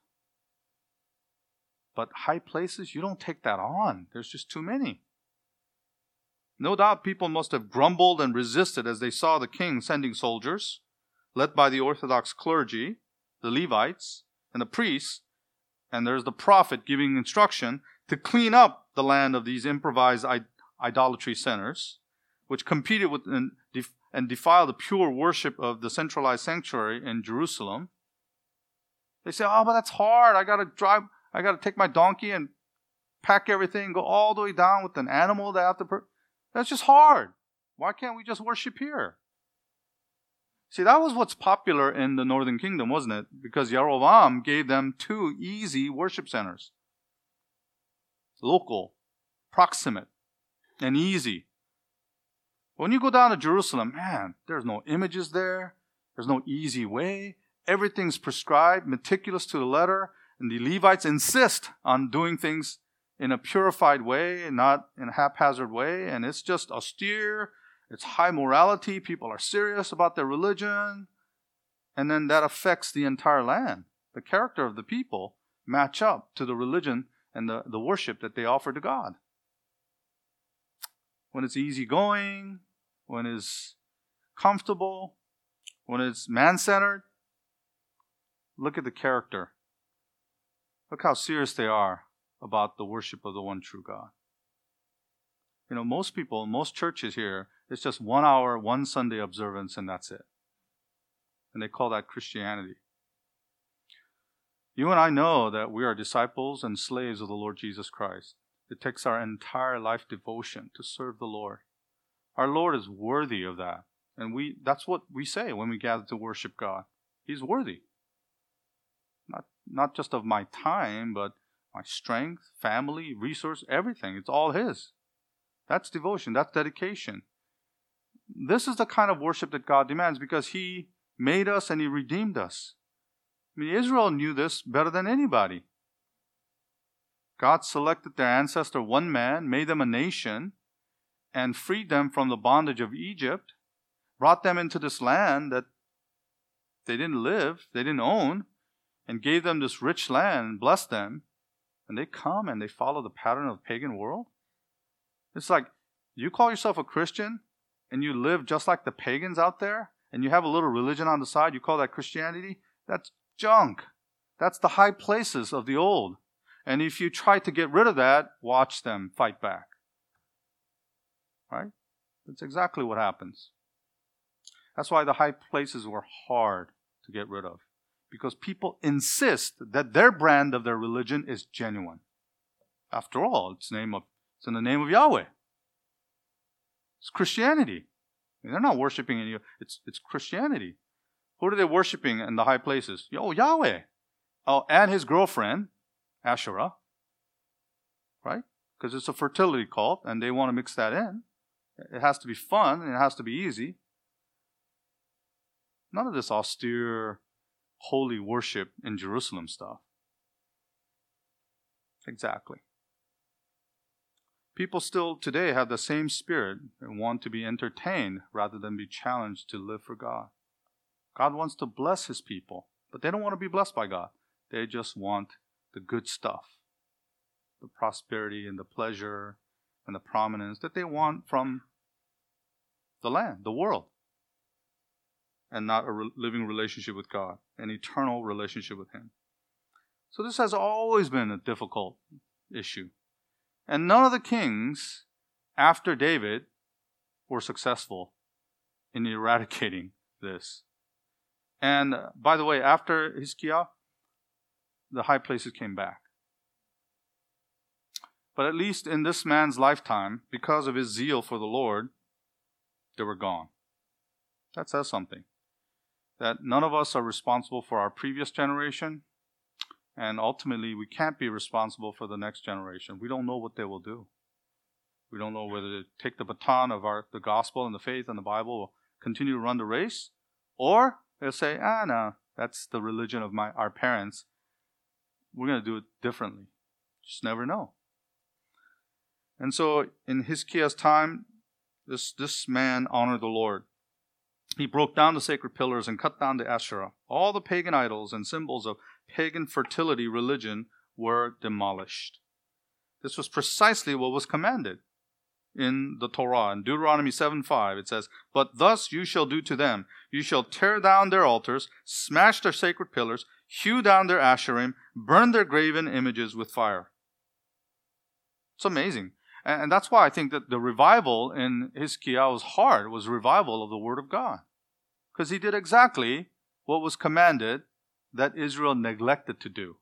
A: But high places, you don't take that on. There's just too many. No doubt people must have grumbled and resisted as they saw the king sending soldiers, led by the Orthodox clergy, the Levites, and the priests, and there's the prophet giving instruction to clean up the land of these improvised idolatry centers, which competed with and, def- and defiled the pure worship of the centralized sanctuary in Jerusalem. They say, "Oh, but that's hard. I gotta drive. I gotta take my donkey and pack everything, and go all the way down with an animal that I have to." Per- That's just hard. Why can't we just worship here? See, that was what's popular in the Northern Kingdom, wasn't it? Because Jeroboam gave them two easy worship centers. Local, proximate, and easy. When you go down to Jerusalem, man, there's no images there. There's no easy way. Everything's prescribed, meticulous to the letter. And the Levites insist on doing things in a purified way, not in a haphazard way. And it's just austere. It's high morality. People are serious about their religion. And then that affects the entire land. The character of the people match up to the religion and the, the worship that they offer to God. When it's easygoing, when it's comfortable, when it's man-centered, look at the character. Look how serious they are about the worship of the one true God. You know, most people, most churches here, it's just one hour, one Sunday observance, and that's it. And they call that Christianity. You and I know that we are disciples and slaves of the Lord Jesus Christ. It takes our entire life devotion to serve the Lord. Our Lord is worthy of that. And we that's what we say when we gather to worship God. He's worthy. Not, not just of my time, but my strength, family, resource, everything. It's all His. That's devotion. That's dedication. This is the kind of worship that God demands because He made us and He redeemed us. I mean, Israel knew this better than anybody. God selected their ancestor, one man, made them a nation, and freed them from the bondage of Egypt, brought them into this land that they didn't live, they didn't own, and gave them this rich land and blessed them. And they come and they follow the pattern of the pagan world. It's like, you call yourself a Christian and you live just like the pagans out there, and you have a little religion on the side, you call that Christianity? That's junk. That's the high places of the old. And if you try to get rid of that, watch them fight back. Right? That's exactly what happens. That's why the high places were hard to get rid of. Because people insist that their brand of their religion is genuine. After all, it's, name of, it's in the name of Yahweh. It's Christianity. I mean, they're not worshiping any. It's it's Christianity. Who are they worshiping in the high places? Oh, Yahweh. Oh, and his girlfriend, Asherah. Right? Because it's a fertility cult, and they want to mix that in. It has to be fun, and it has to be easy. None of this austere, holy worship in Jerusalem stuff. Exactly. People still today have the same spirit and want to be entertained rather than be challenged to live for God. God wants to bless His people, but they don't want to be blessed by God. They just want the good stuff, the prosperity and the pleasure and the prominence that they want from the land, the world, and not a re- living relationship with God, an eternal relationship with Him. So this has always been a difficult issue. And none of the kings after David were successful in eradicating this. And uh, by the way, after Hezekiah, the high places came back. But at least in this man's lifetime, because of his zeal for the Lord, they were gone. That says something. That none of us are responsible for our previous generation. And ultimately, we can't be responsible for the next generation. We don't know what they will do. We don't know whether they take the baton of our the gospel and the faith and the Bible will continue to run the race, or they'll say, ah, no, that's the religion of my our parents. We're going to do it differently. Just never know. And so, in Hezekiah's time, this, this man honored the Lord. He broke down the sacred pillars and cut down the Asherah. All the pagan idols and symbols of pagan fertility religion were demolished. This was precisely what was commanded in the Torah. In Deuteronomy seven five, it says, "But thus you shall do to them. You shall tear down their altars, smash their sacred pillars, hew down their Asherim, burn their graven images with fire." It's amazing. And that's why I think that the revival in Hezekiah's heart was revival of the Word of God. Because he did exactly what was commanded that Israel neglected to do.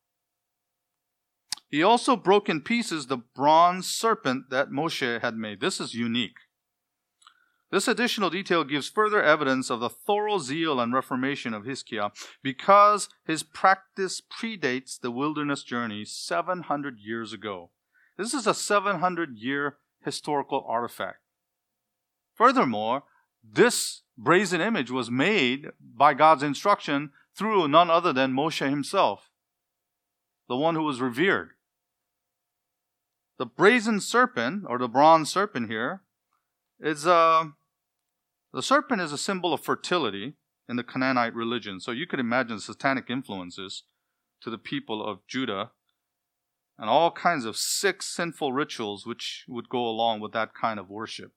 A: He also broke in pieces the bronze serpent that Moshe had made. This is unique. This additional detail gives further evidence of the thorough zeal and reformation of Hezekiah because his practice predates the wilderness journey seven hundred years ago. This is a seven hundred year historical artifact. Furthermore, this brazen image was made by God's instruction through none other than Moshe himself, the one who was revered. The brazen serpent, or the bronze serpent here, is a, the serpent is a symbol of fertility in the Canaanite religion. So you could imagine satanic influences to the people of Judah and all kinds of sick, sinful rituals which would go along with that kind of worship.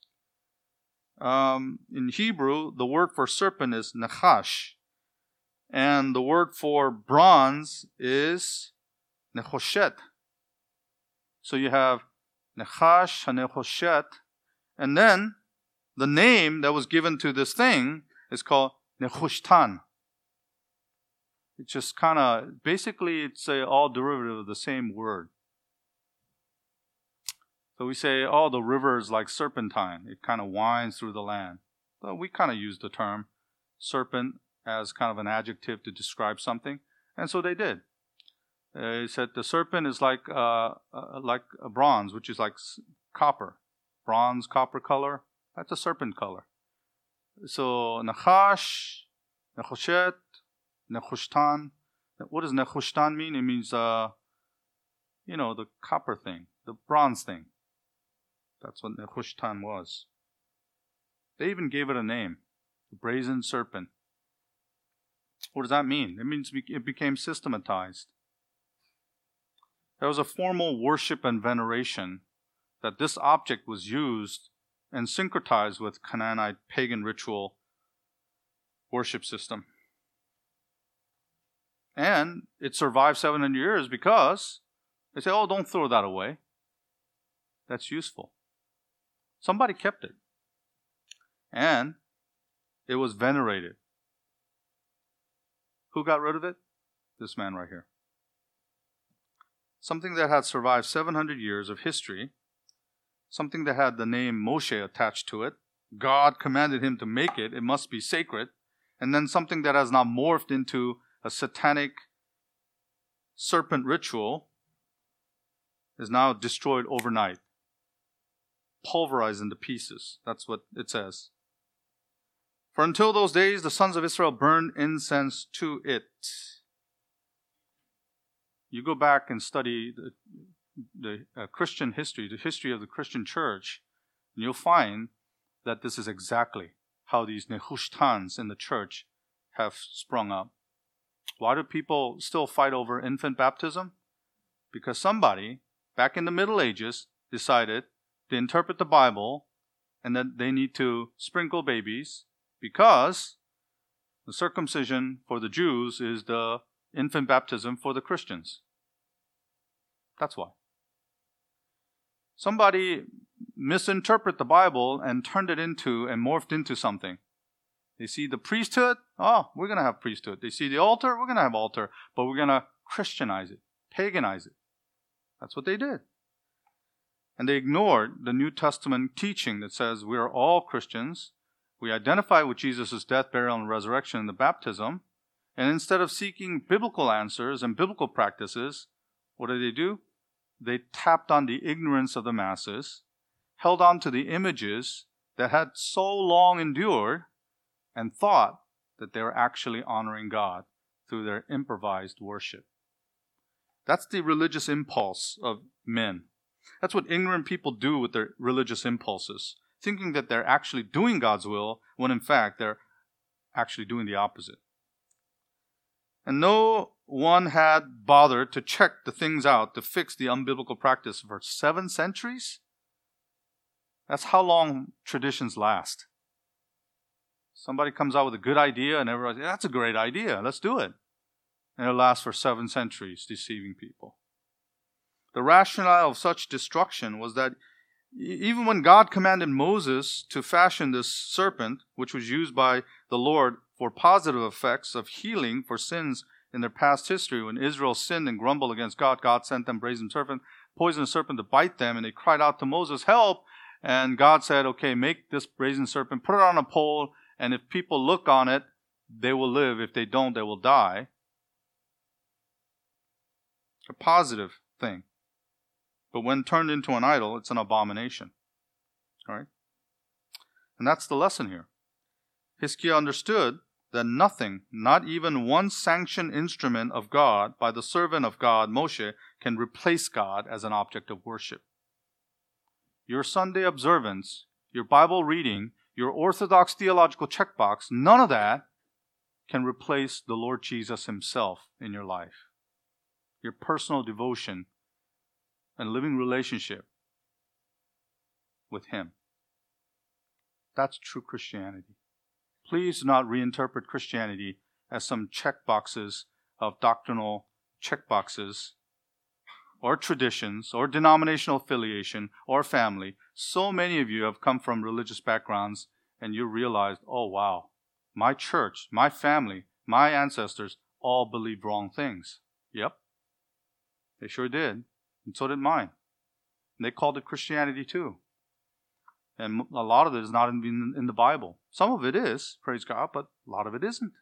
A: Um, in Hebrew, the word for serpent is nachash, and the word for bronze is Nechoshet. So you have Nechash, HaNechoshet, and then the name that was given to this thing is called Nehushtan. It's just kind of, basically it's a all derivative of the same word. So we say, oh, the river is like serpentine. It kind of winds through the land. Well, we kind of use the term serpent as kind of an adjective to describe something. And so they did. They said the serpent is like uh, uh, like a bronze, which is like copper. Bronze, copper color. That's a serpent color. So Nachash, Nechoshet, Nehushtan. What does Nehushtan mean? It means, uh, you know, the copper thing, the bronze thing. That's what Nehushtan was. They even gave it a name, the brazen serpent. What does that mean? It means it became systematized. There was a formal worship and veneration that this object was used and syncretized with Canaanite pagan ritual worship system. And it survived seven hundred years because they say, oh, don't throw that away. That's useful. Somebody kept it. And it was venerated. Who got rid of it? This man right here. Something that had survived seven hundred years of history, something that had the name Moshe attached to it. God commanded him to make it. It must be sacred. And then something that has now morphed into a satanic serpent ritual is now destroyed overnight. Pulverized into pieces. That's what it says. For until those days, the sons of Israel burned incense to it. You go back and study the, the uh, Christian history, the history of the Christian church, and you'll find that this is exactly how these Nehushtans in the church have sprung up. Why do people still fight over infant baptism? Because somebody, back in the Middle Ages, decided to interpret the Bible and that they need to sprinkle babies because the circumcision for the Jews is the infant baptism for the Christians. That's why. Somebody misinterpreted the Bible and turned it into and morphed into something. They see the priesthood, oh, we're going to have priesthood. They see the altar, we're going to have altar, but we're going to Christianize it, paganize it. That's what they did. And they ignored the New Testament teaching that says we are all Christians. We identify with Jesus' death, burial, and resurrection in the baptism. And instead of seeking biblical answers and biblical practices, what did they do? They tapped on the ignorance of the masses, held on to the images that had so long endured, and thought that they were actually honoring God through their improvised worship. That's the religious impulse of men. That's what ignorant people do with their religious impulses, thinking that they're actually doing God's will, when in fact they're actually doing the opposite. And no one had bothered to check the things out to fix the unbiblical practice for seven centuries. That's how long traditions last. Somebody comes out with a good idea and everybody says, that's a great idea, let's do it. And it lasts for seven centuries, deceiving people. The rationale of such destruction was that even when God commanded Moses to fashion this serpent, which was used by the Lord for positive effects of healing for sins in their past history, when Israel sinned and grumbled against God, God sent them brazen serpent, poisonous serpent to bite them, and they cried out to Moses, help! And God said, okay, make this brazen serpent, put it on a pole, and if people look on it, they will live. If they don't, they will die. A positive thing. But when turned into an idol, it's an abomination. All right? And that's the lesson here. Hizkiah understood that nothing, not even one sanctioned instrument of God by the servant of God, Moshe, can replace God as an object of worship. Your Sunday observance, your Bible reading, your orthodox theological checkbox, none of that can replace the Lord Jesus himself in your life. Your personal devotion and living relationship with him. That's true Christianity. Please do not reinterpret Christianity as some checkboxes of doctrinal checkboxes or traditions or denominational affiliation or family. So many of you have come from religious backgrounds and you realized, oh wow, my church, my family, my ancestors all believed wrong things. Yep, they sure did. And so did mine. And they called it Christianity too. And a lot of it is not in, in the Bible. Some of it is, praise God, but a lot of it isn't.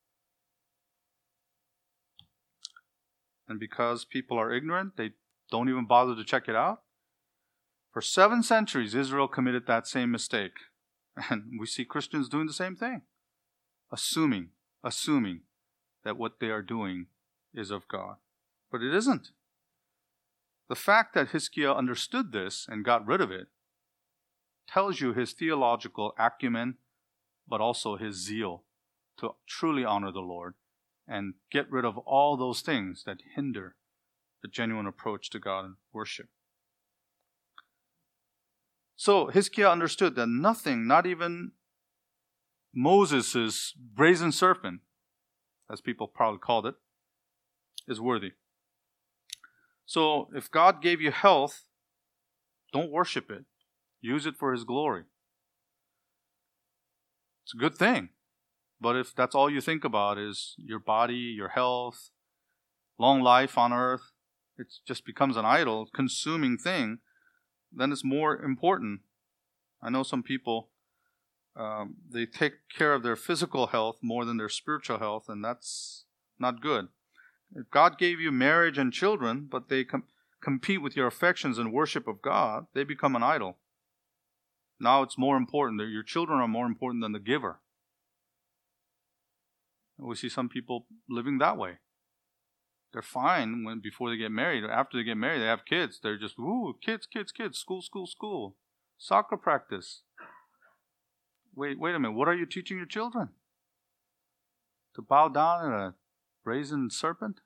A: And because people are ignorant, they don't even bother to check it out. For seven centuries, Israel committed that same mistake. And we see Christians doing the same thing. Assuming, assuming that what they are doing is of God. But it isn't. The fact that Hizkiah understood this and got rid of it tells you his theological acumen, but also his zeal to truly honor the Lord and get rid of all those things that hinder the genuine approach to God and worship. So Hizkiah understood that nothing, not even Moses' brazen serpent, as people probably called it, is worthy. So if God gave you health, don't worship it. Use it for His glory. It's a good thing. But if that's all you think about is your body, your health, long life on earth, it just becomes an idol, consuming thing, then it's more important. I know some people, um, they take care of their physical health more than their spiritual health, and that's not good. If God gave you marriage and children, but they com- compete with your affections and worship of God, they become an idol. Now it's more important that your children are more important than the giver. We see some people living that way. They're fine when before they get married. After they get married, they have kids. They're just, ooh, kids, kids, kids, school, school, school, soccer practice. Wait, wait a minute. What are you teaching your children? To bow down at a brazen serpent?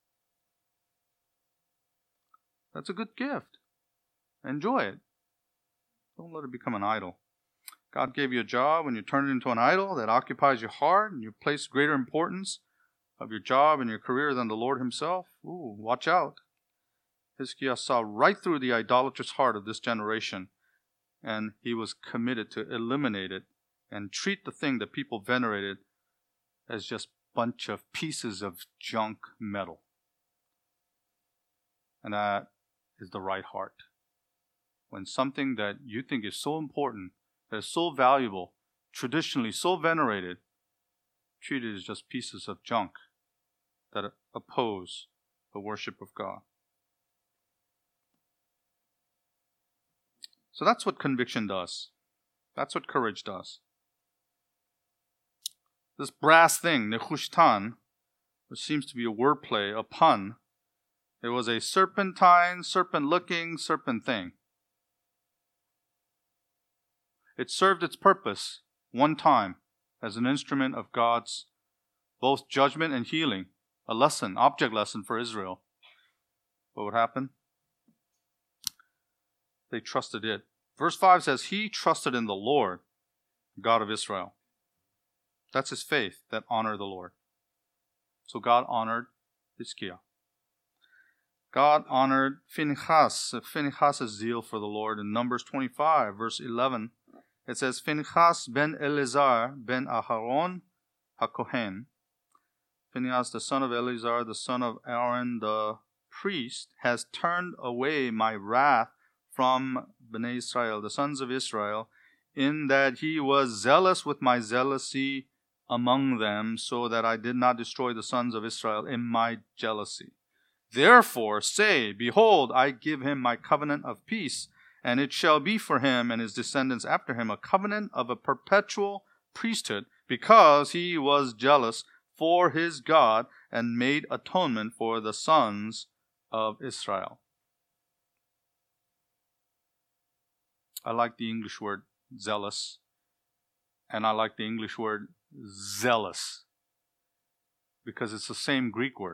A: That's a good gift. Enjoy it. Don't let it become an idol. God gave you a job and you turn it into an idol that occupies your heart and you place greater importance of your job and your career than the Lord Himself. Ooh, watch out. Hizkiah saw right through the idolatrous heart of this generation, and he was committed to eliminate it and treat the thing that people venerated as just a bunch of pieces of junk metal. And that is the right heart. When something that you think is so important, that is so valuable, traditionally so venerated, treated as just pieces of junk that oppose the worship of God. So that's what conviction does. That's what courage does. This brass thing, Nehushtan, which seems to be a wordplay, a pun, it was a serpentine, serpent-looking, serpent thing. It served its purpose one time as an instrument of God's both judgment and healing, a lesson, object lesson for Israel. What would happen? They trusted it. Verse five says, he trusted in the Lord, God of Israel. That's his faith that honored the Lord. So God honored Hizkiah. God honored Phinehas, Phinehas' zeal for the Lord. In Numbers twenty-five, verse eleven, it says, Phinehas ben Eleazar ben Aharon HaKohen. Phinehas, the son of Eleazar, the son of Aaron, the priest, has turned away my wrath from Bnei Israel, the sons of Israel, in that he was zealous with my zealousy among them, so that I did not destroy the sons of Israel in my jealousy. Therefore say, behold, I give him my covenant of peace, and it shall be for him and his descendants after him a covenant of a perpetual priesthood, because he was jealous for his God and made atonement for the sons of Israel. I like the English word zealous, and I like the English word zealous, because it's the same Greek word.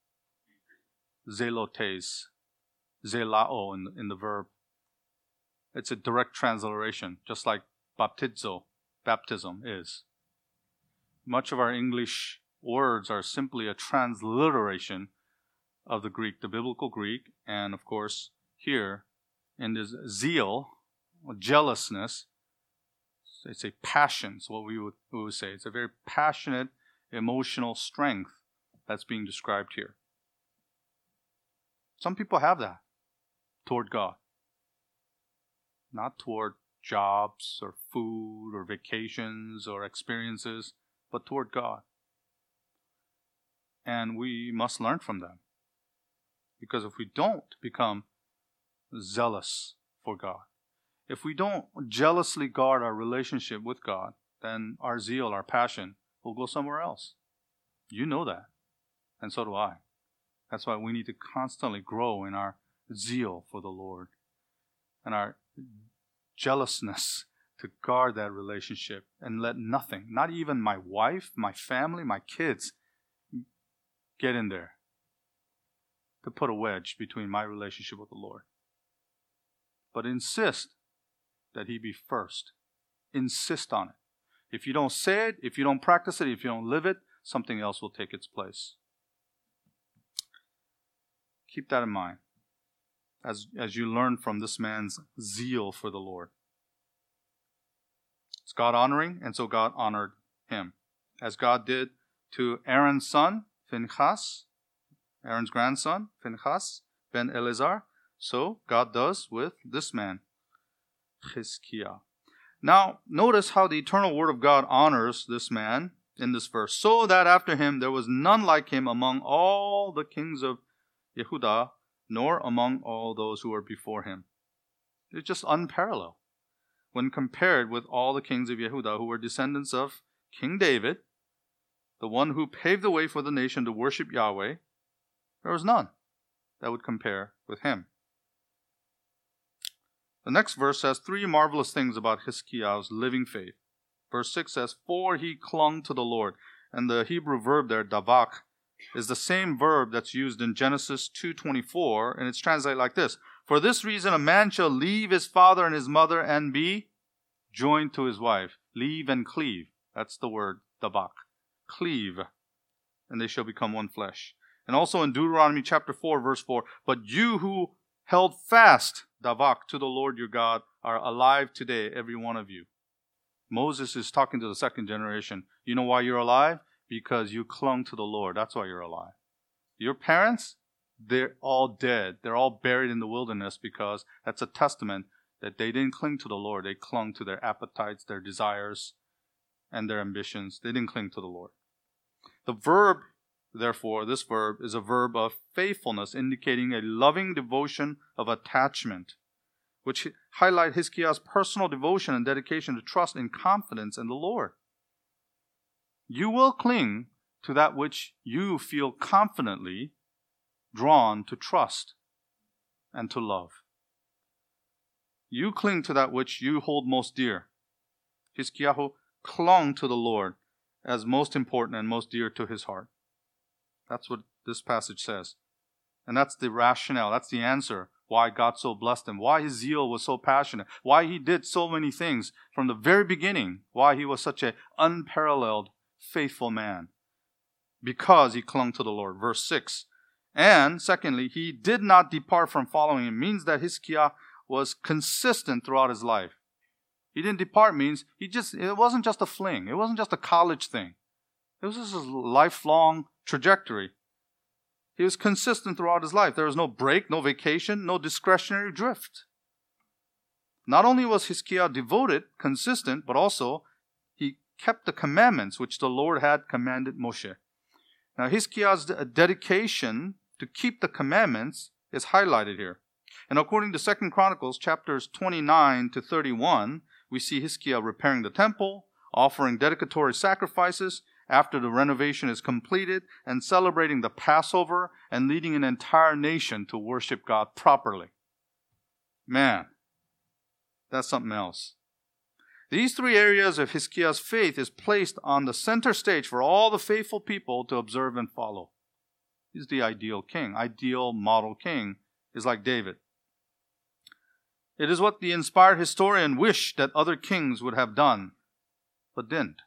A: Zelotes, zelao in, in the verb. It's a direct transliteration, just like baptizo, baptism is. Much of our English words are simply a transliteration of the Greek, the biblical Greek, and of course here in this zeal, jealousness, it's a passion, is what we would, we would say. It's a very passionate emotional strength that's being described here. Some people have that toward God. Not toward jobs or food or vacations or experiences, but toward God. And we must learn from them. Because if we don't become zealous for God, if we don't jealously guard our relationship with God, then our zeal, our passion will go somewhere else. You know that. And so do I. That's why we need to constantly grow in our zeal for the Lord and our jealousness to guard that relationship and let nothing, not even my wife, my family, my kids, get in there to put a wedge between my relationship with the Lord. But insist that He be first. Insist on it. If you don't say it, if you don't practice it, if you don't live it, something else will take its place. Keep that in mind as, as you learn from this man's zeal for the Lord. It's God honoring, and so God honored him. As God did to Aaron's son, Phinehas, Aaron's grandson, Phinehas ben Eleazar, so God does with this man, Chizkiah. Now, notice how the eternal word of God honors this man in this verse. So that after him there was none like him among all the kings of Yehudah, nor among all those who were before him. It's just unparalleled when compared with all the kings of Yehudah who were descendants of King David, the one who paved the way for the nation to worship Yahweh. There was none that would compare with him. The next verse says three marvelous things about Chizkiah's living faith. Verse six says, for he clung to the Lord. And the Hebrew verb there, davak, is the same verb that's used in Genesis two twenty-four, and it's translated like this. For this reason a man shall leave his father and his mother and be joined to his wife. Leave and cleave. That's the word, davak. Cleave. And they shall become one flesh. And also in Deuteronomy chapter four, verse four, but you who held fast, davak, to the Lord your God, are alive today, every one of you. Moses is talking to the second generation. You know why you're alive? Because you clung to the Lord. That's why you're alive. Your parents, they're all dead. They're all buried in the wilderness because that's a testament that they didn't cling to the Lord. They clung to their appetites, their desires, and their ambitions. They didn't cling to the Lord. The verb, therefore, this verb is a verb of faithfulness, indicating a loving devotion of attachment, which highlight Chizkiah's personal devotion and dedication to trust and confidence in the Lord. You will cling to that which you feel confidently drawn to trust and to love. You cling to that which you hold most dear. Chizkiah clung to the Lord as most important and most dear to his heart. That's what this passage says. And that's the rationale, that's the answer why God so blessed him, why his zeal was so passionate, why he did so many things from the very beginning, why he was such an unparalleled, faithful man. Because he clung to the Lord. Verse six. And secondly, he did not depart from following him. It means that Chizkiah was consistent throughout his life. He didn't depart means he just it wasn't just a fling. It wasn't just a college thing. It was just a lifelong trajectory. He was consistent throughout his life. There was no break, no vacation, no discretionary drift. Not only was Chizkiah devoted, consistent, but also he kept the commandments which the Lord had commanded Moshe. Now Chizkiah's dedication to keep the commandments is highlighted here. And according to Second Chronicles chapters twenty-nine to thirty-one, we see Chizkiah repairing the temple, offering dedicatory sacrifices after the renovation is completed, and celebrating the Passover and leading an entire nation to worship God properly. Man, that's something else. These three areas of Chizkiah's faith is placed on the center stage for all the faithful people to observe and follow. He's the ideal king. Ideal model king is like David. It is what the inspired historian wished that other kings would have done, but didn't.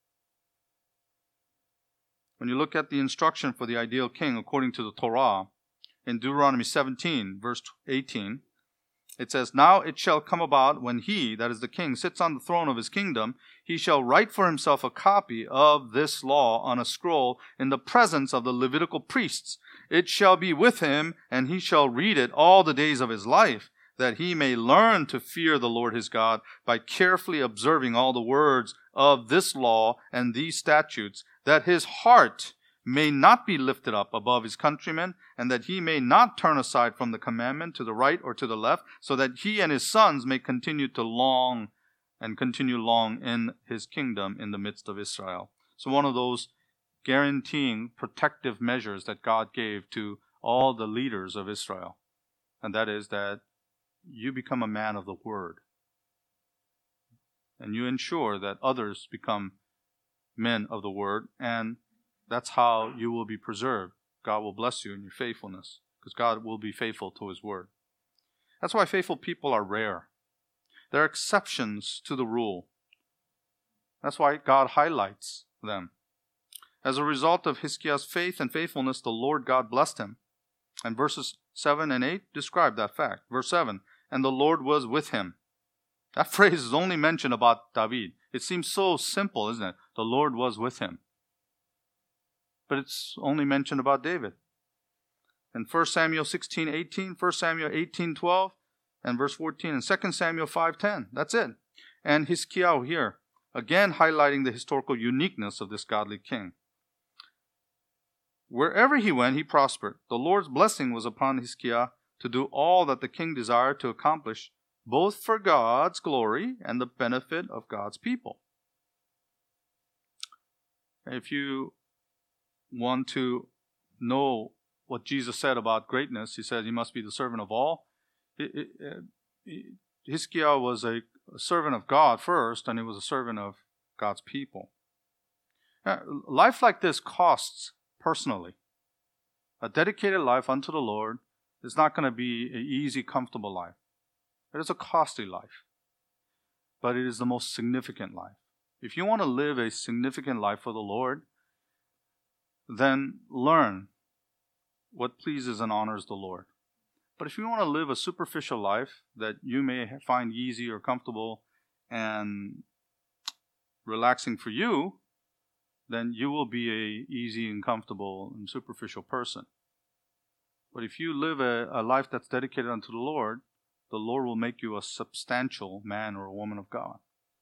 A: When you look at the instruction for the ideal king according to the Torah, In Deuteronomy seventeen, verse eighteen, it says, "Now it shall come about when he," that is the king, "sits on the throne of his kingdom, he shall write for himself a copy of this law on a scroll in the presence of the Levitical priests. It shall be with him, and he shall read it all the days of his life, that he may learn to fear the Lord his God by carefully observing all the words of this law and these statutes, that his heart may not be lifted up above his countrymen, and that he may not turn aside from the commandment to the right or to the left, so that he and his sons may continue to long and continue long in his kingdom in the midst of Israel." So one of those guaranteeing protective measures that God gave to all the leaders of Israel, and that is that you become a man of the word, and you ensure that others become men of the word, and that's how you will be preserved. God will bless you in your faithfulness, because God will be faithful to his word. That's why faithful people are rare. There are exceptions to the rule. That's why God highlights them. As a result of Hiskiah's faith and faithfulness, the Lord God blessed him. And verses seven and eight describe that fact. Verse seven, "And the Lord was with him." That phrase is only mentioned about David. It seems so simple, isn't it? The Lord was with him. But it's only mentioned about David. In First Samuel sixteen eighteen, First Samuel eighteen twelve, and verse fourteen, and Second Samuel five ten. That's it. And Hiskiah here, again highlighting the historical uniqueness of this godly king. Wherever he went, he prospered. The Lord's blessing was upon Hiskiah to do all that the king desired to accomplish, both for God's glory and the benefit of God's people. If you want to know what Jesus said about greatness, he said he must be the servant of all. Hiskiah was a servant of God first, and he was a servant of God's people. Life like this costs personally. A dedicated life unto the Lord is not going to be an easy, comfortable life. It is a costly life, but it is the most significant life. If you want to live a significant life for the Lord, then learn what pleases and honors the Lord. But if you want to live a superficial life that you may find easy or comfortable and relaxing for you, then you will be a easy and comfortable and superficial person. But if you live a, a life that's dedicated unto the Lord, the Lord will make you a substantial man or a woman of God.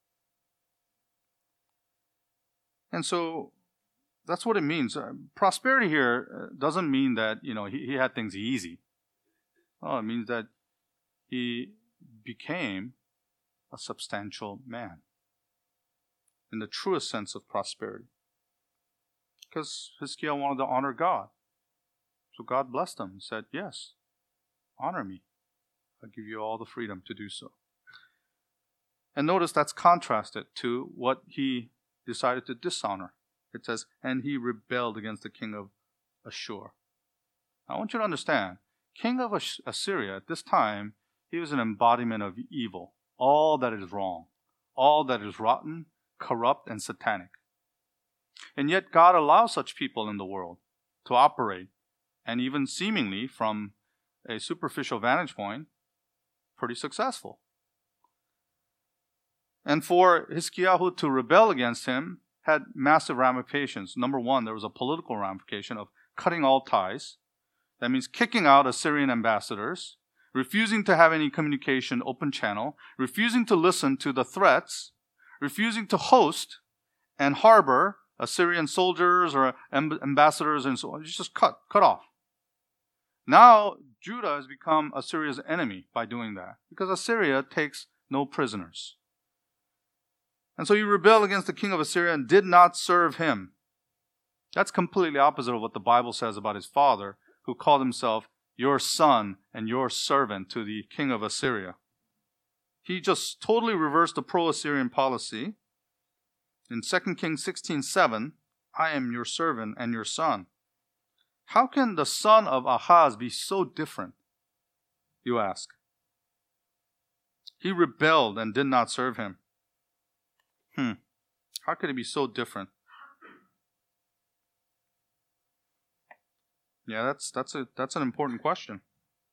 A: And so that's what it means. Uh, prosperity here doesn't mean that, you know, he, he had things easy. Oh, it means that he became a substantial man in the truest sense of prosperity. Because Hiskiah wanted to honor God. So God blessed him and said, yes, honor me. I'll give you all the freedom to do so. And notice that's contrasted to what he decided to dishonor. It says, and he rebelled against the king of Ashur. I want you to understand, king of Assyria at this time, he was an embodiment of evil. All that is wrong. All that is rotten, corrupt, and satanic. And yet God allows such people in the world to operate, and even seemingly from a superficial vantage point, pretty successful. And for Hiskiah to rebel against him had massive ramifications. Number one, there was a political ramification of cutting all ties. That means kicking out Assyrian ambassadors, refusing to have any communication open channel, refusing to listen to the threats, refusing to host and harbor Assyrian soldiers or ambassadors and so on. It's just cut, cut off. Now, Judah has become Assyria's enemy by doing that, because Assyria takes no prisoners. And so he rebelled against the king of Assyria and did not serve him. That's completely opposite of what the Bible says about his father, who called himself your son and your servant to the king of Assyria. He just totally reversed the pro-Assyrian policy. In Second Kings sixteen seven, I am your servant and your son. How can the son of Ahaz be so different, you ask? He rebelled and did not serve him. Hmm. How could it be so different? Yeah, that's that's a that's an important question.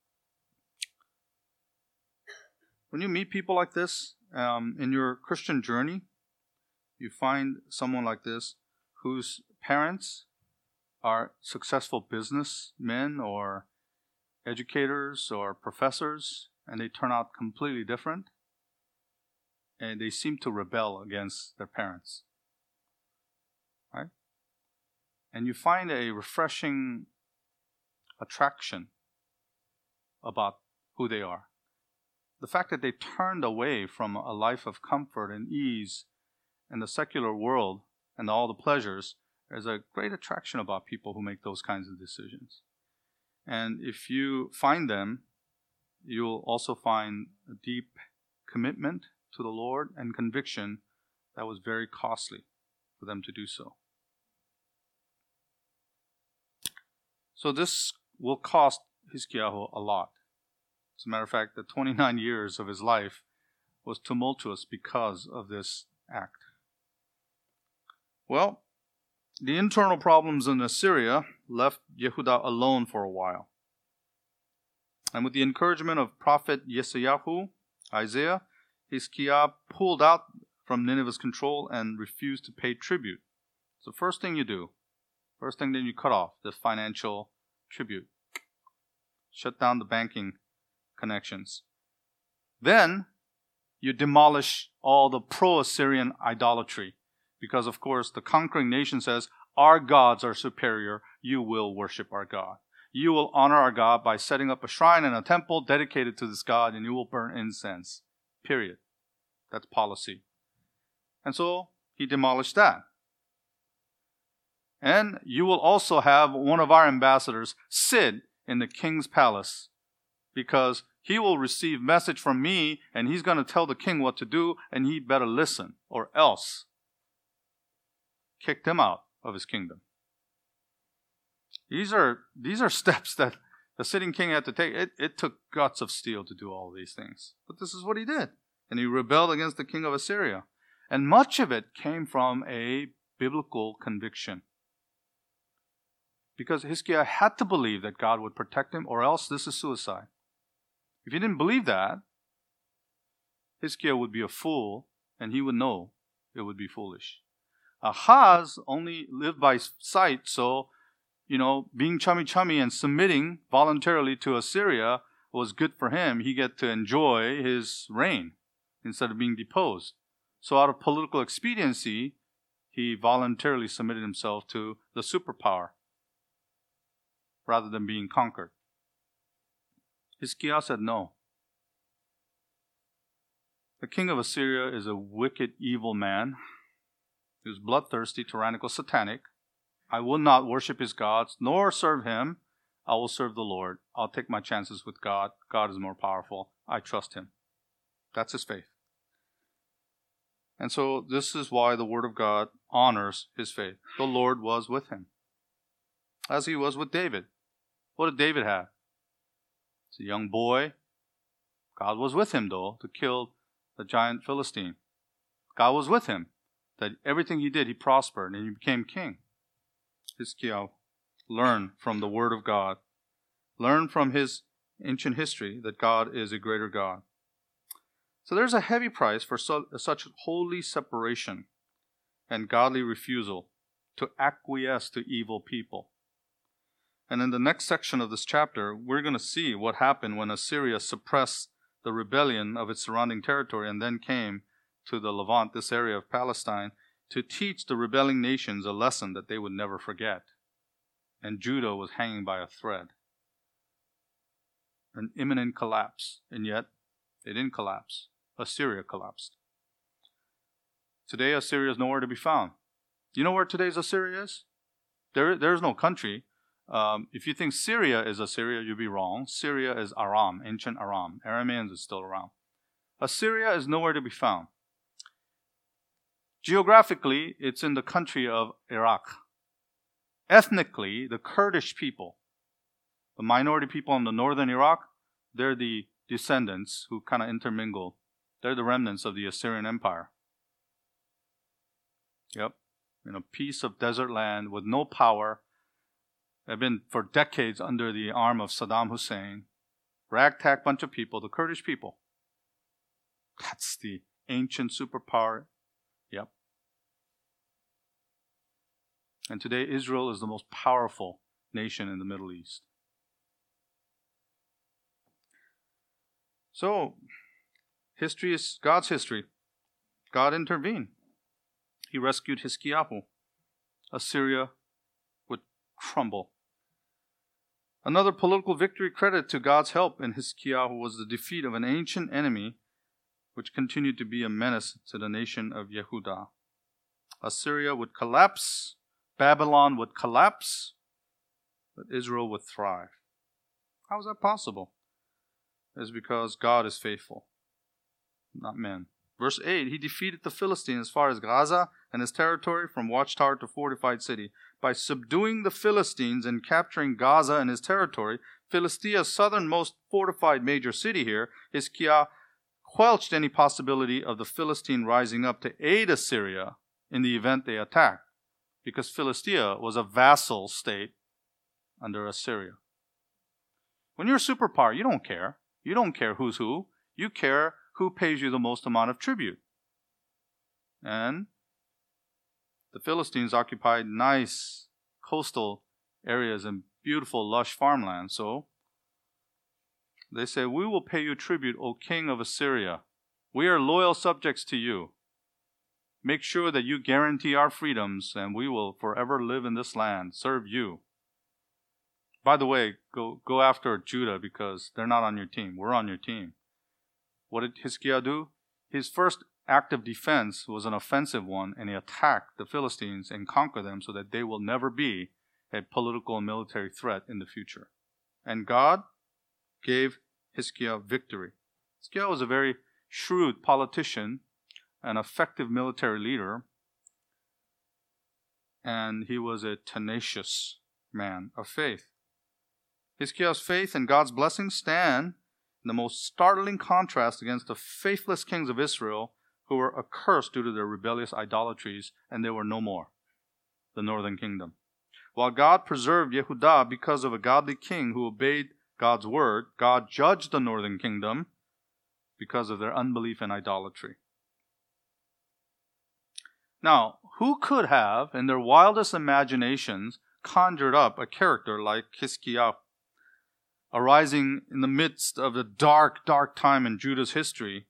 A: When you meet people like this um, in your Christian journey, you find someone like this whose parents are successful businessmen or educators or professors, and they turn out completely different, and they seem to rebel against their parents. Right? And you find a refreshing attraction about who they are. The fact that they turned away from a life of comfort and ease in the secular world and all the pleasures, there's a great attraction about people who make those kinds of decisions. And if you find them, you'll also find a deep commitment to the Lord and conviction that was very costly for them to do so. So this will cost Hizkiyahu a lot. As a matter of fact, the twenty-nine years of his life was tumultuous because of this act. Well, the internal problems in Assyria left Yehuda alone for a while. And with the encouragement of Prophet Yeshayahu, Isaiah, Hizkiah pulled out from Nineveh's control and refused to pay tribute. So first thing you do, first thing then you cut off the financial tribute. Shut down the banking connections. Then you demolish all the pro-Assyrian idolatry. Because, of course, the conquering nation says, our gods are superior, you will worship our God. You will honor our God by setting up a shrine and a temple dedicated to this God, and you will burn incense. Period. That's policy. And so he demolished that. And you will also have one of our ambassadors sit in the king's palace, because he will receive message from me, and he's going to tell the king what to do, and he better listen, or else. Kicked him out of his kingdom. These are these are steps that the sitting king had to take. It, it took guts of steel to do all of these things. But this is what he did. And he rebelled against the king of Assyria. And much of it came from a biblical conviction. Because Hizkiah had to believe that God would protect him, or else this is suicide. If he didn't believe that, Hizkiah would be a fool, and he would know it would be foolish. Ahaz only lived by sight, so, you know, being chummy-chummy and submitting voluntarily to Assyria was good for him. He get to enjoy his reign instead of being deposed. So out of political expediency, he voluntarily submitted himself to the superpower rather than being conquered. Hizkiah said no. The king of Assyria is a wicked, evil man. He was bloodthirsty, tyrannical, satanic. I will not worship his gods, nor serve him. I will serve the Lord. I'll take my chances with God. God is more powerful. I trust him. That's his faith. And so this is why the word of God honors his faith. The Lord was with him, as he was with David. What did David have? He's a young boy. God was with him, though, to kill the giant Philistine. God was with him. That everything he did, he prospered, and he became king. Hizkiah learned from the word of God. Learn from his ancient history that God is a greater God. So there's a heavy price for so, such holy separation and godly refusal to acquiesce to evil people. And in the next section of this chapter, we're going to see what happened when Assyria suppressed the rebellion of its surrounding territory and then came to the Levant, this area of Palestine, to teach the rebelling nations a lesson that they would never forget. And Judah was hanging by a thread. An imminent collapse. And yet, it didn't collapse. Assyria collapsed. Today, Assyria is nowhere to be found. You know where today's Assyria is? There, there's no country. Um, if you think Syria is Assyria, you'd be wrong. Syria is Aram, ancient Aram. Arameans is still around. Assyria is nowhere to be found. Geographically, it's in the country of Iraq. Ethnically, the Kurdish people, the minority people in the northern Iraq, they're the descendants who kind of intermingle. They're the remnants of the Assyrian Empire. Yep. In a piece of desert land with no power They've been for decades under the arm of Saddam Hussein. Ragtag bunch of people, the Kurdish people. That's the ancient superpower. Yep. And today Israel is the most powerful nation in the Middle East. So, history is God's history. God intervened. He rescued Hiskiyahu. Assyria would crumble. Another political victory credit to God's help in Hiskiyahu was the defeat of an ancient enemy which continued to be a menace to the nation of Yehudah. Assyria would collapse, Babylon would collapse, but Israel would thrive. How is that possible? It's because God is faithful, not men. Verse eight, he defeated the Philistines as far as Gaza and his territory from watchtower to fortified city. By subduing the Philistines and capturing Gaza and his territory, Philistia's southernmost fortified major city here, Hiskiah, quelched any possibility of the Philistine rising up to aid Assyria in the event they attacked, because Philistia was a vassal state under Assyria. When you're a superpower, you don't care. You don't care who's who. You care who pays you the most amount of tribute. And the Philistines occupied nice coastal areas and beautiful lush farmland. So they say, we will pay you tribute, O king of Assyria. We are loyal subjects to you. Make sure that you guarantee our freedoms, and we will forever live in this land, serve you. By the way, go, go after Judah because they're not on your team. We're on your team. What did Hiskiah do? His first act of defense was an offensive one, and he attacked the Philistines and conquered them so that they will never be a political and military threat in the future. And God gave Hiskiah victory. Hiskiah was a very shrewd politician, an effective military leader, and he was a tenacious man of faith. Hiskiah's faith and God's blessings stand in the most startling contrast against the faithless kings of Israel who were accursed due to their rebellious idolatries, and they were no more, the northern kingdom. While God preserved Yehudah because of a godly king who obeyed God's word, God judged the northern kingdom because of their unbelief and idolatry. Now, who could have, in their wildest imaginations, conjured up a character like Hiskiah, arising in the midst of the dark, dark time in Judah's history?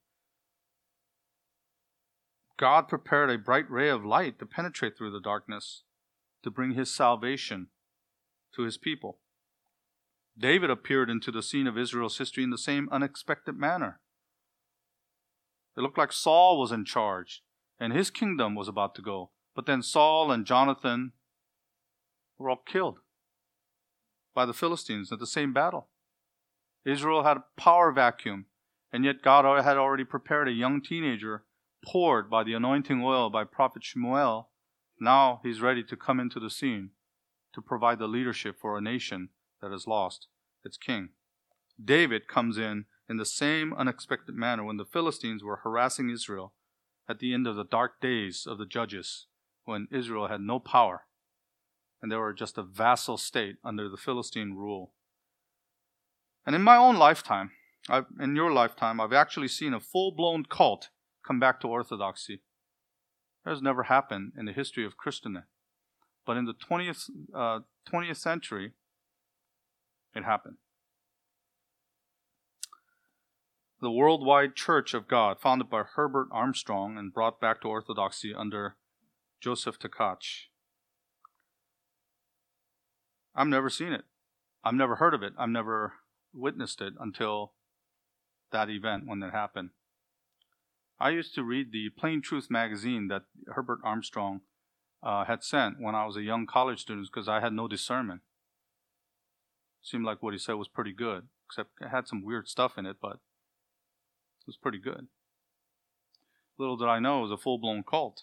A: God prepared a bright ray of light to penetrate through the darkness, to bring his salvation to his people. David appeared into the scene of Israel's history in the same unexpected manner. It looked like Saul was in charge, and his kingdom was about to go. But then Saul and Jonathan were all killed by the Philistines at the same battle. Israel had a power vacuum, and yet God had already prepared a young teenager poured by the anointing oil by Prophet Shmuel. Now he's ready to come into the scene to provide the leadership for a nation that has lost its king. David comes in in the same unexpected manner when the Philistines were harassing Israel at the end of the dark days of the judges, when Israel had no power and they were just a vassal state under the Philistine rule. And in my own lifetime, I've, in your lifetime, I've actually seen a full-blown cult come back to orthodoxy. That has never happened in the history of Christendom. But in the twentieth, uh, twentieth century, it happened. The Worldwide Church of God, founded by Herbert Armstrong and brought back to orthodoxy under Joseph Tkach. I've never seen it. I've never heard of it. I've never witnessed it until that event when it happened. I used to read the Plain Truth magazine that Herbert Armstrong uh, had sent when I was a young college student because I had no discernment. Seemed like what he said was pretty good, except it had some weird stuff in it, but it was pretty good. Little did I know it was a full-blown cult.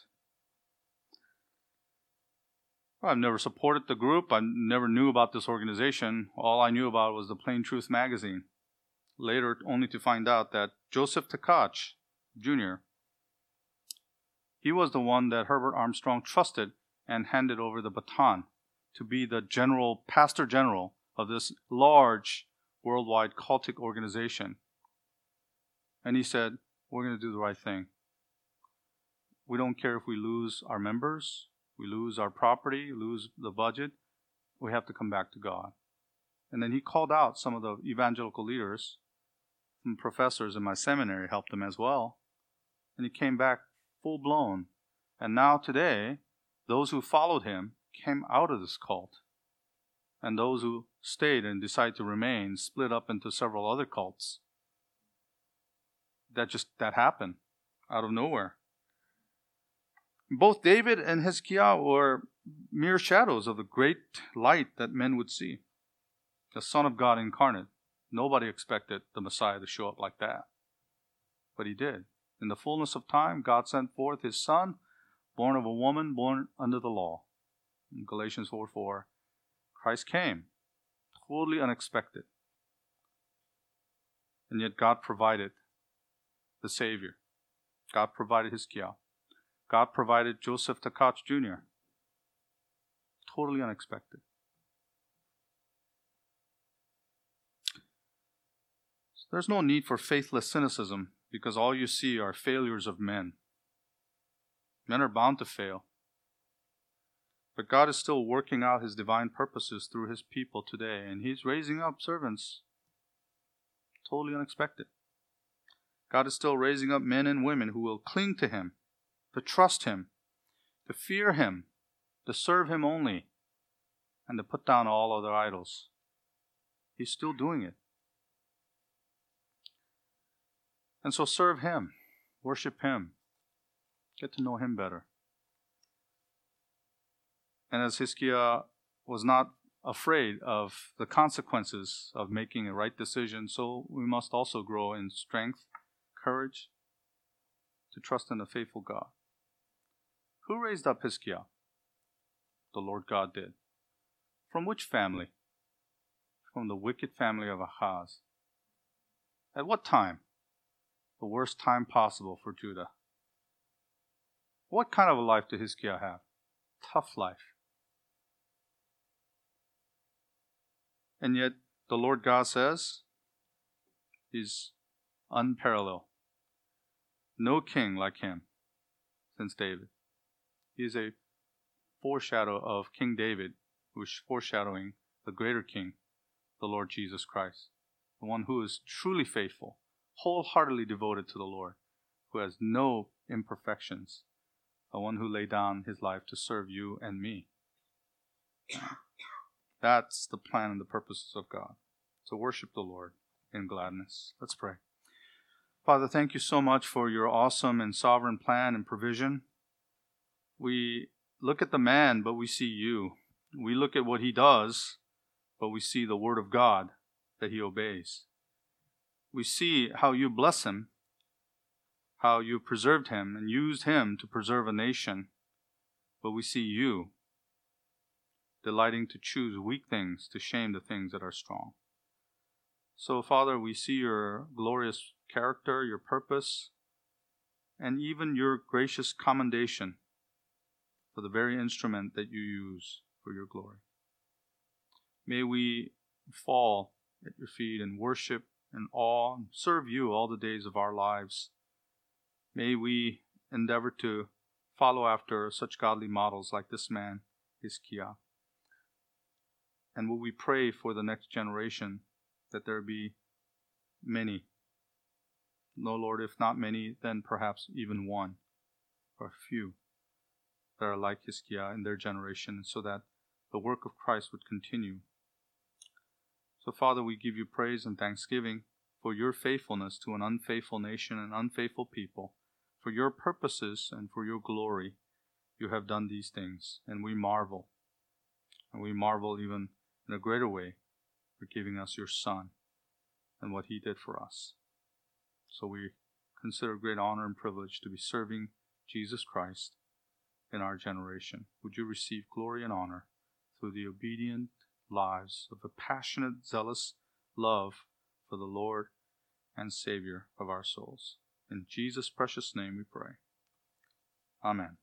A: Well, I've never supported the group. I never knew about this organization. All I knew about was the Plain Truth magazine. Later, only to find out that Joseph Tkach, Junior, he was the one that Herbert Armstrong trusted and handed over the baton to be the general, pastor general of this large worldwide cultic organization. And he said, we're going to do the right thing. We don't care if we lose our members, we lose our property, lose the budget. We have to come back to God. And then he called out some of the evangelical leaders. Some professors in my seminary helped him as well. And he came back full-blown. And now today, those who followed him came out of this cult. And those who stayed and decided to remain split up into several other cults. That just, that happened out of nowhere. Both David and Hezekiah were mere shadows of the great light that men would see. The Son of God incarnate. Nobody expected the Messiah to show up like that. But he did. In the fullness of time, God sent forth his Son, born of a woman, born under the law. In Galatians four four, Christ came, totally unexpected. And yet God provided the Savior. God provided Hezekiah. God provided Joseph Tkach Junior Totally unexpected. So there's no need for faithless cynicism because all you see are failures of men. Men are bound to fail. But God is still working out his divine purposes through his people today, and he's raising up servants. Totally unexpected. God is still raising up men and women who will cling to him, to trust him, to fear him, to serve him only, and to put down all other idols. He's still doing it. And so serve him, worship him, get to know him better. And as Hezekiah was not afraid of the consequences of making a right decision, so we must also grow in strength, courage, to trust in a faithful God. Who raised up Hezekiah? The Lord God did. From which family? From the wicked family of Ahaz. At what time? The worst time possible for Judah. What kind of a life did Hezekiah have? Tough life. And yet, the Lord God says, he's unparalleled. No king like him since David. He is a foreshadow of King David, who is foreshadowing the greater king, the Lord Jesus Christ. The one who is truly faithful, wholeheartedly devoted to the Lord, who has no imperfections. The one who laid down his life to serve you and me. That's the plan and the purposes of God. To worship the Lord in gladness. Let's pray. Father, thank you so much for your awesome and sovereign plan and provision. We look at the man, but we see you. We look at what he does, but we see the word of God that he obeys. We see how you bless him, how you preserved him and used him to preserve a nation, but we see you delighting to choose weak things to shame the things that are strong. So, Father, we see your glorious character, your purpose, and even your gracious commendation for the very instrument that you use for your glory. May we fall at your feet and worship and awe and serve you all the days of our lives. May we endeavor to follow after such godly models like this man, Hezekiah. And will we pray for the next generation that there be many? No, Lord, if not many, then perhaps even one or a few that are like Hezekiah in their generation, so that the work of Christ would continue. So, Father, we give you praise and thanksgiving for your faithfulness to an unfaithful nation and unfaithful people. For your purposes and for your glory, you have done these things, and we marvel. And we marvel even in a greater way for giving us your Son and what he did for us. So we consider great honor and privilege to be serving Jesus Christ in our generation. Would you receive glory and honor through the obedient lives of a passionate, zealous love for the Lord and Savior of our souls. In Jesus' precious name we pray. Amen.